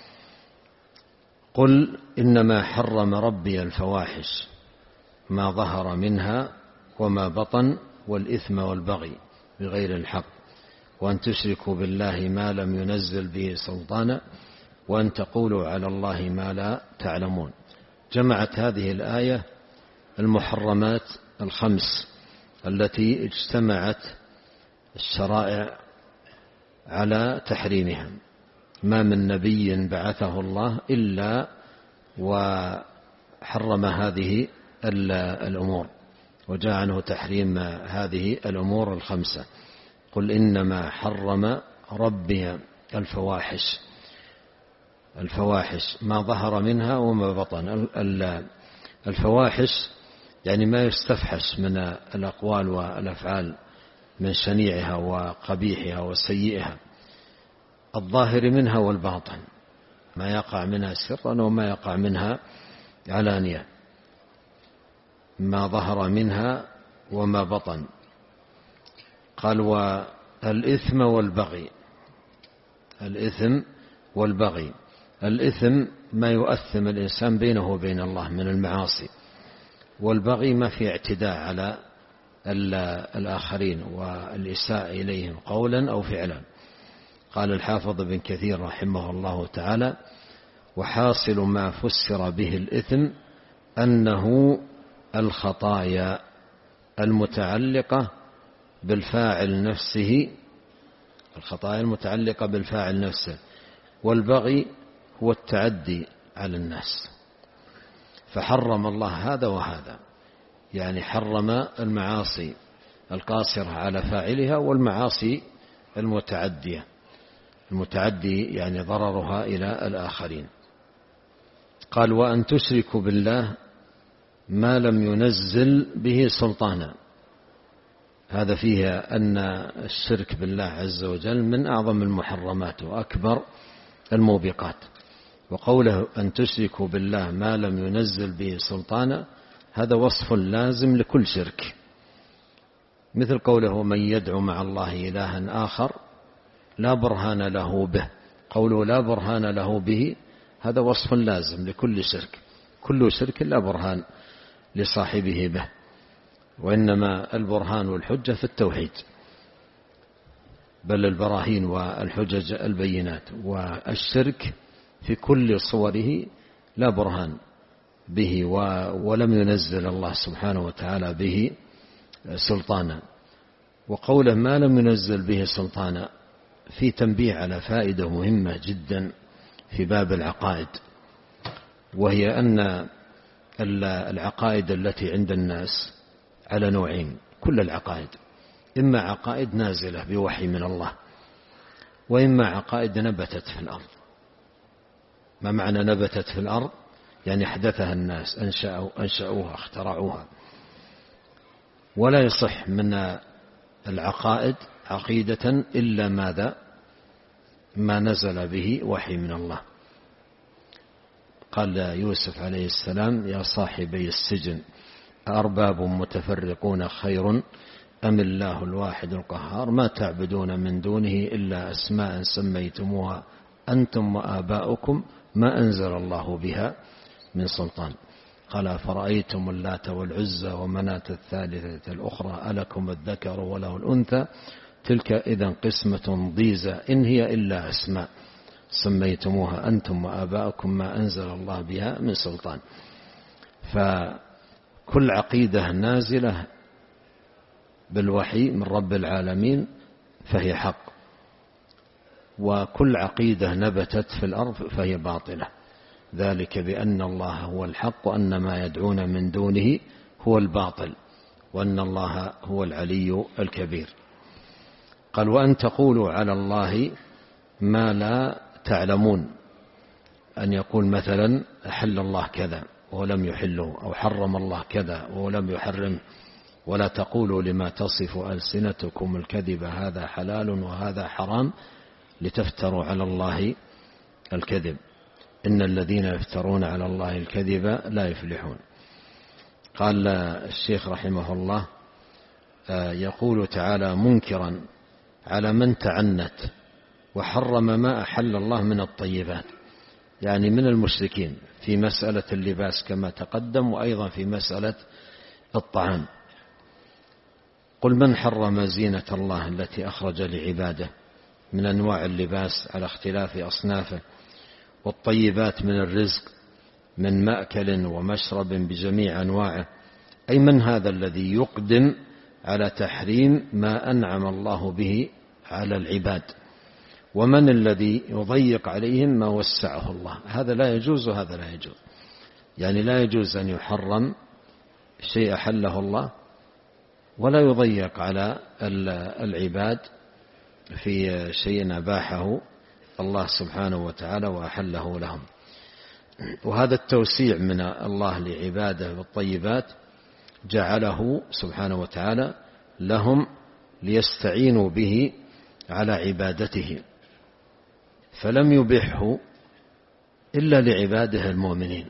قل إنما حرم ربي الفواحش ما ظهر منها وما بطن والإثم والبغي بغير الحق وأن تشركوا بالله ما لم ينزل به سلطانا وأن تقولوا على الله ما لا تعلمون. جمعت هذه الآية المحرمات الخمس التي اجتمعت الشرائع على تحريمها. ما من نبي بعثه الله إلا وحرم هذه الأمور وجاء عنه تحريم هذه الأمور الخمسة. قل إنما حرم ربي الفواحش، الفواحش ما ظهر منها وما بطن. الفواحش يعني ما يستفحش من الأقوال والأفعال من شنيعها وقبيحها وسيئها، الظاهر منها والباطن، ما يقع منها سرا وما يقع منها علانية، ما ظهر منها وما بطن. قال والإثم والبغي. الإثم والبغي، الإثم ما يؤثم الإنسان بينه وبين الله من المعاصي، والبغي ما في اعتداء على الآخرين والإساءة إليهم قولا أو فعلا. قال الحافظ بن كثير رحمه الله تعالى وحاصل ما فسر به الإثم أنه الخطايا المتعلقة بالفاعل نفسه، الخطايا المتعلقة بالفاعل نفسه، والبغي هو التعدي على الناس. فحرم الله هذا وهذا، يعني حرم المعاصي القاصرة على فاعلها والمعاصي المتعدية، المتعدي يعني ضررها إلى الآخرين. قال وأن تشركوا بالله ما لم ينزل به سلطانا. هذا فيه أن الشرك بالله عز وجل من أعظم المحرمات وأكبر الموبقات. وقوله أن تشركوا بالله ما لم ينزل به سلطانا هذا وصف لازم لكل شرك، مثل قوله من يدعو مع الله إلها آخر لا برهان له به. قوله لا برهان له به هذا وصف لازم لكل شرك، كل شرك لا برهان لصاحبه به، وإنما البرهان والحجة في التوحيد، بل البراهين والحجج البينات. والشرك في كل صوره لا برهان به ولم ينزل الله سبحانه وتعالى به سلطانا. وقوله ما لم ينزل به سلطانا في تنبيه على فائدة مهمة جدا في باب العقائد، وهي أن العقائد التي عند الناس على نوعين، كل العقائد، إما عقائد نازلة بوحي من الله، وإما عقائد نبتت في الأرض. ما معنى نبتت في الأرض؟ يعني حدثها الناس، أنشأوا أنشأوها اخترعوها. ولا يصح من العقائد عقيدة إلا ماذا؟ ما نزل به وحي من الله. قال يوسف عليه السلام يا صاحبي السجن أأرباب متفرقون خير أم الله الواحد القهار ما تعبدون من دونه إلا أسماء سميتموها أنتم وآباؤكم ما أنزل الله بها من سلطان. قال فرأيتم اللات والعزى ومناة الثالثة الأخرى ألكم الذكر وله الأنثى تلك إذن قسمة ضيزى إن هي إلا أسماء سميتموها أنتم وآباؤكم ما أنزل الله بها من سلطان. فكل عقيدة نازلة بالوحي من رب العالمين فهي حق، وكل عقيدة نبتت في الأرض فهي باطلة. ذلك بأن الله هو الحق وأن ما يدعون من دونه هو الباطل وأن الله هو العلي الكبير. قال وأن تقولوا على الله ما لا تعلمون، أن يقول مثلا أحل الله كذا ولم يحله، أو حرم الله كذا ولم يحرمه. ولا تقولوا لما تصف ألسنتكم الكذب هذا حلال وهذا حرام لتفتروا على الله الكذب إن الذين يفترون على الله الكذب لا يفلحون. قال الشيخ رحمه الله يقول تعالى منكرا على من تعنت وحرم ما أحل الله من الطيبات، يعني من المشركين في مسألة اللباس كما تقدم، وأيضا في مسألة الطعام. قل من حرم زينة الله التي أخرج لعباده من أنواع اللباس على اختلاف أصنافه، والطيبات من الرزق من مأكل ومشرب بجميع أنواعه. أي من هذا الذي يقدم على تحريم ما أنعم الله به على العباد، ومن الذي يضيق عليهم ما وسعه الله. هذا لا يجوز وهذا لا يجوز، يعني لا يجوز أن يحرم شيء أحله الله، ولا يضيق على العباد في شيء أباحه الله سبحانه وتعالى وأحله لهم. وهذا التوسيع من الله لعباده بالطيبات جعله سبحانه وتعالى لهم ليستعينوا به على عبادته، فلم يبحه إلا لعباده المؤمنين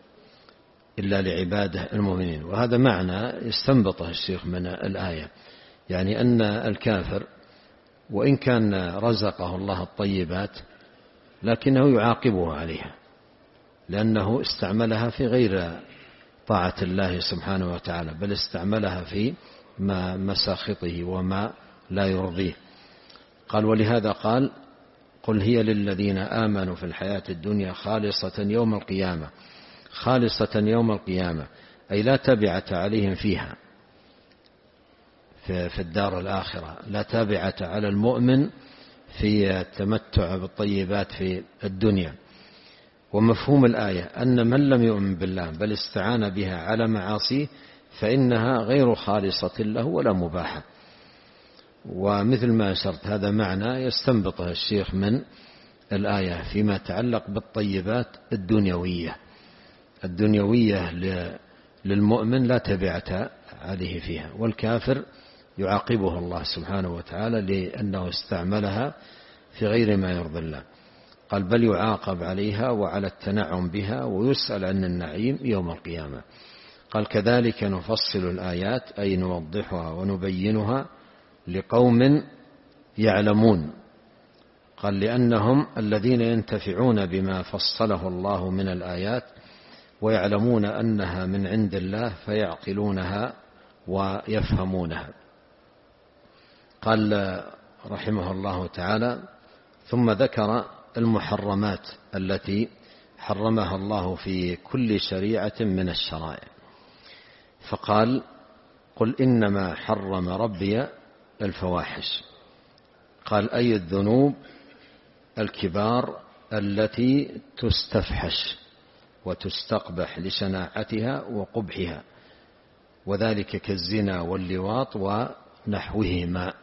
إلا لعباده المؤمنين. وهذا معنى يستنبطه الشيخ من الآية، يعني أن الكافر وإن كان رزقه الله الطيبات لكنه يعاقبه عليها، لأنه استعملها في غير طاعة الله سبحانه وتعالى، بل استعملها في ما مساخطه وما لا يرضيه. قال ولهذا قال قل هي للذين آمنوا في الحياة الدنيا خالصة يوم القيامة. خالصة يوم القيامة أي لا تبعة عليهم فيها في الدار الآخرة، لا تابعة على المؤمن في التمتع بالطيبات في الدنيا. ومفهوم الآية أن من لم يؤمن بالله بل استعان بها على معاصيه فإنها غير خالصة له ولا مباحة. ومثل ما أشرت هذا معنى يستنبطه الشيخ من الآية فيما يتعلق بالطيبات الدنيوية، الدنيوية للمؤمن لا تبعة عليه فيها، والكافر يعاقبه الله سبحانه وتعالى لأنه استعملها في غير ما يرضي الله. قال بل يعاقب عليها وعلى التنعم بها ويسأل عن النعيم يوم القيامة. قال كذلك نفصل الآيات أي نوضحها ونبينها لقوم يعلمون. قال لأنهم الذين ينتفعون بما فصله الله من الآيات ويعلمون أنها من عند الله فيعقلونها ويفهمونها. قال رحمه الله تعالى ثم ذكر المحرمات التي حرمها الله في كل شريعة من الشرائع، فقال قل إنما حرم ربي الفواحش. قال أي الذنوب الكبار التي تستفحش وتستقبح لشناعتها وقبحها، وذلك كالزنا واللواط ونحوهما.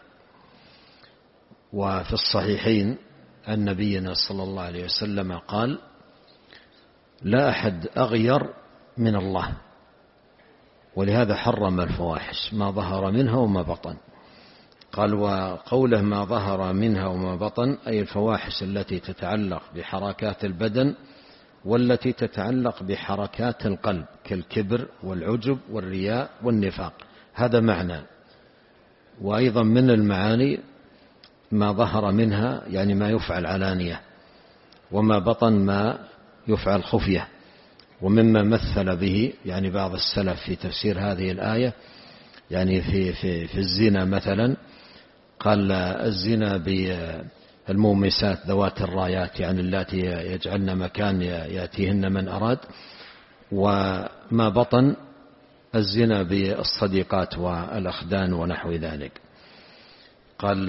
وفي الصحيحين عن نبينا صلى الله عليه وسلم قال لا أحد أغير من الله، ولهذا حرم الفواحش ما ظهر منها وما بطن. قال وقوله ما ظهر منها وما بطن أي الفواحش التي تتعلق بحركات البدن والتي تتعلق بحركات القلب كالكبر والعجب والرياء والنفاق، هذا معنى. وأيضا من المعاني ما ظهر منها يعني ما يفعل علانية، وما بطن ما يفعل خفية. ومما مثل به يعني بعض السلف في تفسير هذه الآية يعني في, في, في الزنا مثلا، قال الزنا بالمومسات ذوات الرايات يعني التي يجعلن مكان يأتيهن من أراد، وما بطن الزنا بالصديقات والأخدان ونحو ذلك. قال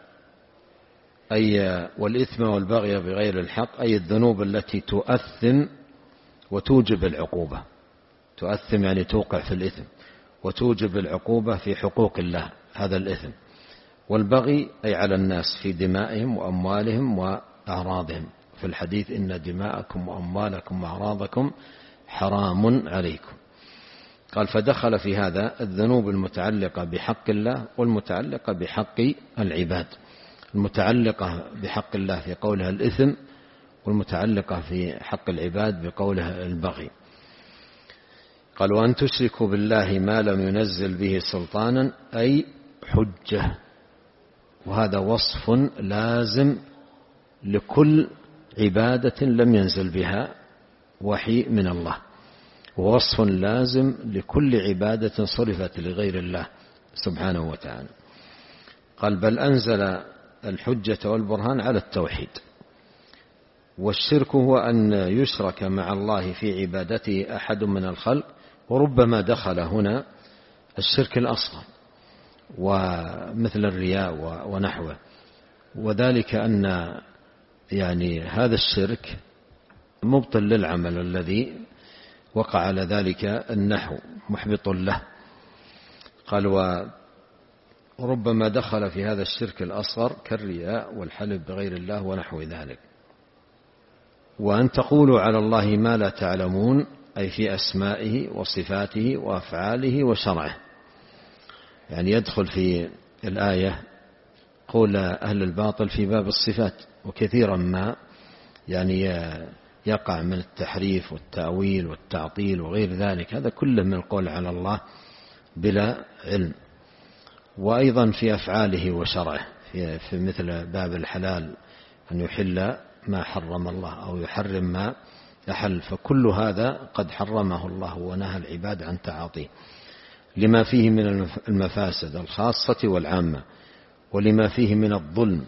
أي والإثم والبغي بغير الحق أي الذنوب التي تؤثم وتوجب العقوبة. تؤثم يعني توقع في الإثم، وتوجب العقوبة في حقوق الله، هذا الإثم. والبغي أي على الناس في دمائهم وأموالهم وأعراضهم، في الحديث إن دماءكم وأموالكم وأعراضكم حرام عليكم. قال فدخل في هذا الذنوب المتعلقة بحق الله والمتعلقة بحق العباد. المتعلقة بحق الله في قولها الإثم، والمتعلقة في حق العباد بقولها البغي. قال وأن تشركوا بالله ما لم ينزل به سلطانا أي حجة، وهذا وصف لازم لكل عبادة لم ينزل بها وحي من الله، ووصف لازم لكل عبادة صرفت لغير الله سبحانه وتعالى. قال بل أنزل الحجة والبرهان على التوحيد. والشرك هو أن يشرك مع الله في عبادته أحد من الخلق، وربما دخل هنا الشرك الأصغر ومثل الرياء ونحوه، وذلك أن يعني هذا الشرك مبطل للعمل الذي وقع على ذلك النحو محبط له. قال وربما دخل في هذا الشرك الأصغر كالرياء والحلف بغير الله ونحو ذلك. وأن تقولوا على الله ما لا تعلمون أي في أسمائه وصفاته وأفعاله وشرعه، يعني يدخل في الآية قول أهل الباطل في باب الصفات، وكثيرا ما يعني يقع من التحريف والتأويل والتعطيل وغير ذلك، هذا كله من القول على الله بلا علم. وأيضا في أفعاله وشرعه في, في مثل باب الحلال أن يحل ما حرم الله أو يحرم ما أحل، فكل هذا قد حرمه الله ونهى العباد عن تعاطيه لما فيه من المفاسد الخاصة والعامة، ولما فيه من الظلم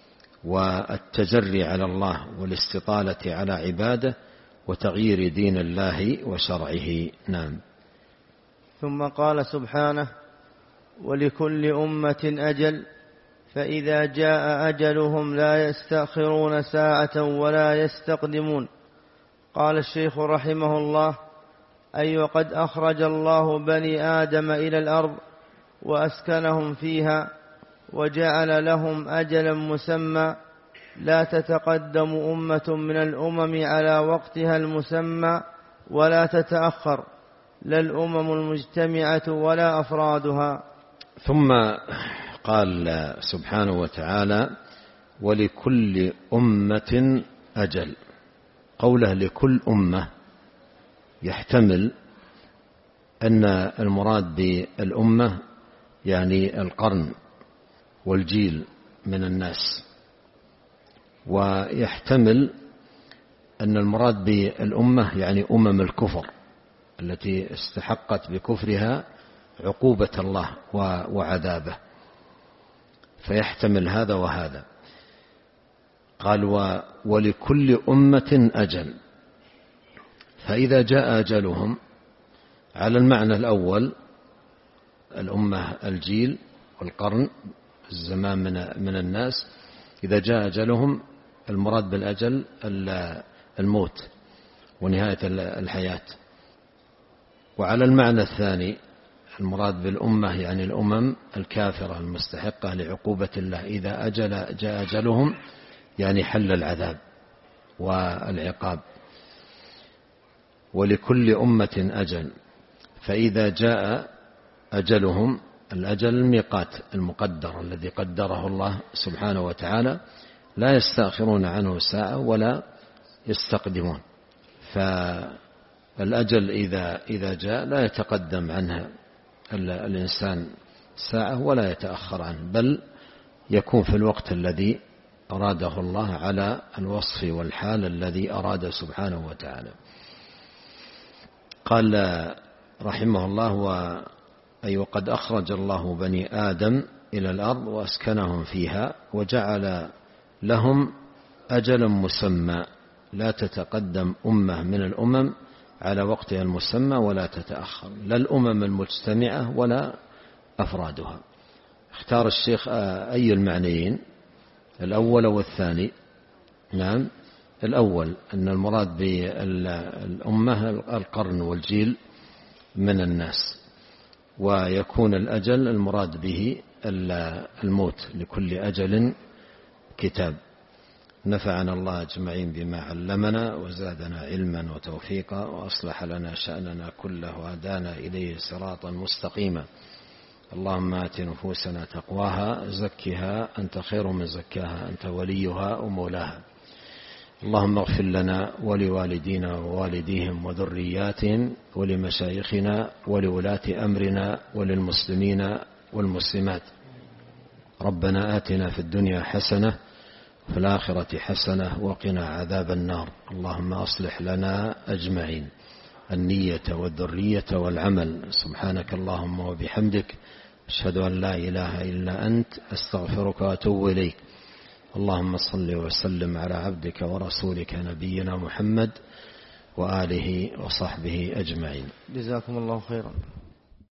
والتجري على الله والاستطالة على عباده وتغيير دين الله وشرعه. نعم. ثم قال سبحانه ولكل أمة أجل فإذا جاء أجلهم لا يستأخرون ساعة ولا يستقدمون. قال الشيخ رحمه الله أي وقد أخرج الله بني آدم إلى الأرض وأسكنهم فيها وجعل لهم أجلا مسمى لا تتقدم أمة من الأمم على وقتها المسمى ولا تتأخر، لا الأمم المجتمعة ولا أفرادها. ثم قال سبحانه وتعالى: ولكل أمة أجل. قوله لكل أمة يحتمل أن المراد بالأمة يعني القرن والجيل من الناس، ويحتمل أن المراد بالأمة يعني أمم الكفر التي استحقت بكفرها عقوبة الله وعذابه، فيحتمل هذا وهذا. قال: ولكل أمة أجل. فإذا جاء أجلهم على المعنى الأول، الأمة الجيل والقرن الزمان من الناس، إذا جاء أجلهم المراد بالأجل الموت ونهاية الحياة. وعلى المعنى الثاني المراد بالأمة يعني الأمم الكافرة المستحقة لعقوبة الله، إذا أجل جاء أجلهم يعني حل العذاب والعقاب. ولكل أمة أجل، فإذا جاء أجلهم، الأجل الميقات المقدر الذي قدره الله سبحانه وتعالى، لا يستأخرون عنه ساعة ولا يستقدمون. فالأجل إذا إذا جاء لا يتقدم عنها الإنسان ساعة ولا يتأخر عنه، بل يكون في الوقت الذي أراده الله على الوصف والحال الذي أراده سبحانه وتعالى. قال رحمه الله: أي وقد أخرج الله بني آدم إلى الأرض وأسكنهم فيها وجعل لهم أجلا مسمى، لا تتقدم أمة من الأمم على وقتها المسمى ولا تتأخر، لا الأمم المجتمعة ولا أفرادها. اختار الشيخ أي المعنيين، الأول والثاني. نعم، الأول أن المراد بالأمة القرن والجيل من الناس، ويكون الأجل المراد به الموت، لكل أجل كتاب. نفعنا الله أجمعين بما علمنا وزادنا علما وتوفيقا، وأصلح لنا شأننا كله وهدانا إليه صراطا مستقيما. اللهم آت نفوسنا تقواها، زكها أنت خير من زكاها، أنت وليها ومولاها. اللهم اغفر لنا ولوالدينا ووالديهم وذرياتهم ولمشايخنا ولولاة أمرنا وللمسلمين والمسلمات. ربنا آتنا في الدنيا حسنة وفي الآخرة حسنة وقنا عذاب النار. اللهم أصلح لنا أجمعين النية والذرية والعمل. سبحانك اللهم وبحمدك، أشهد أن لا إله إلا أنت، أستغفرك وأتوب إليك. اللهم صل وسلم على عبدك ورسولك نبينا محمد وآله وصحبه أجمعين. جزاكم الله خيرا.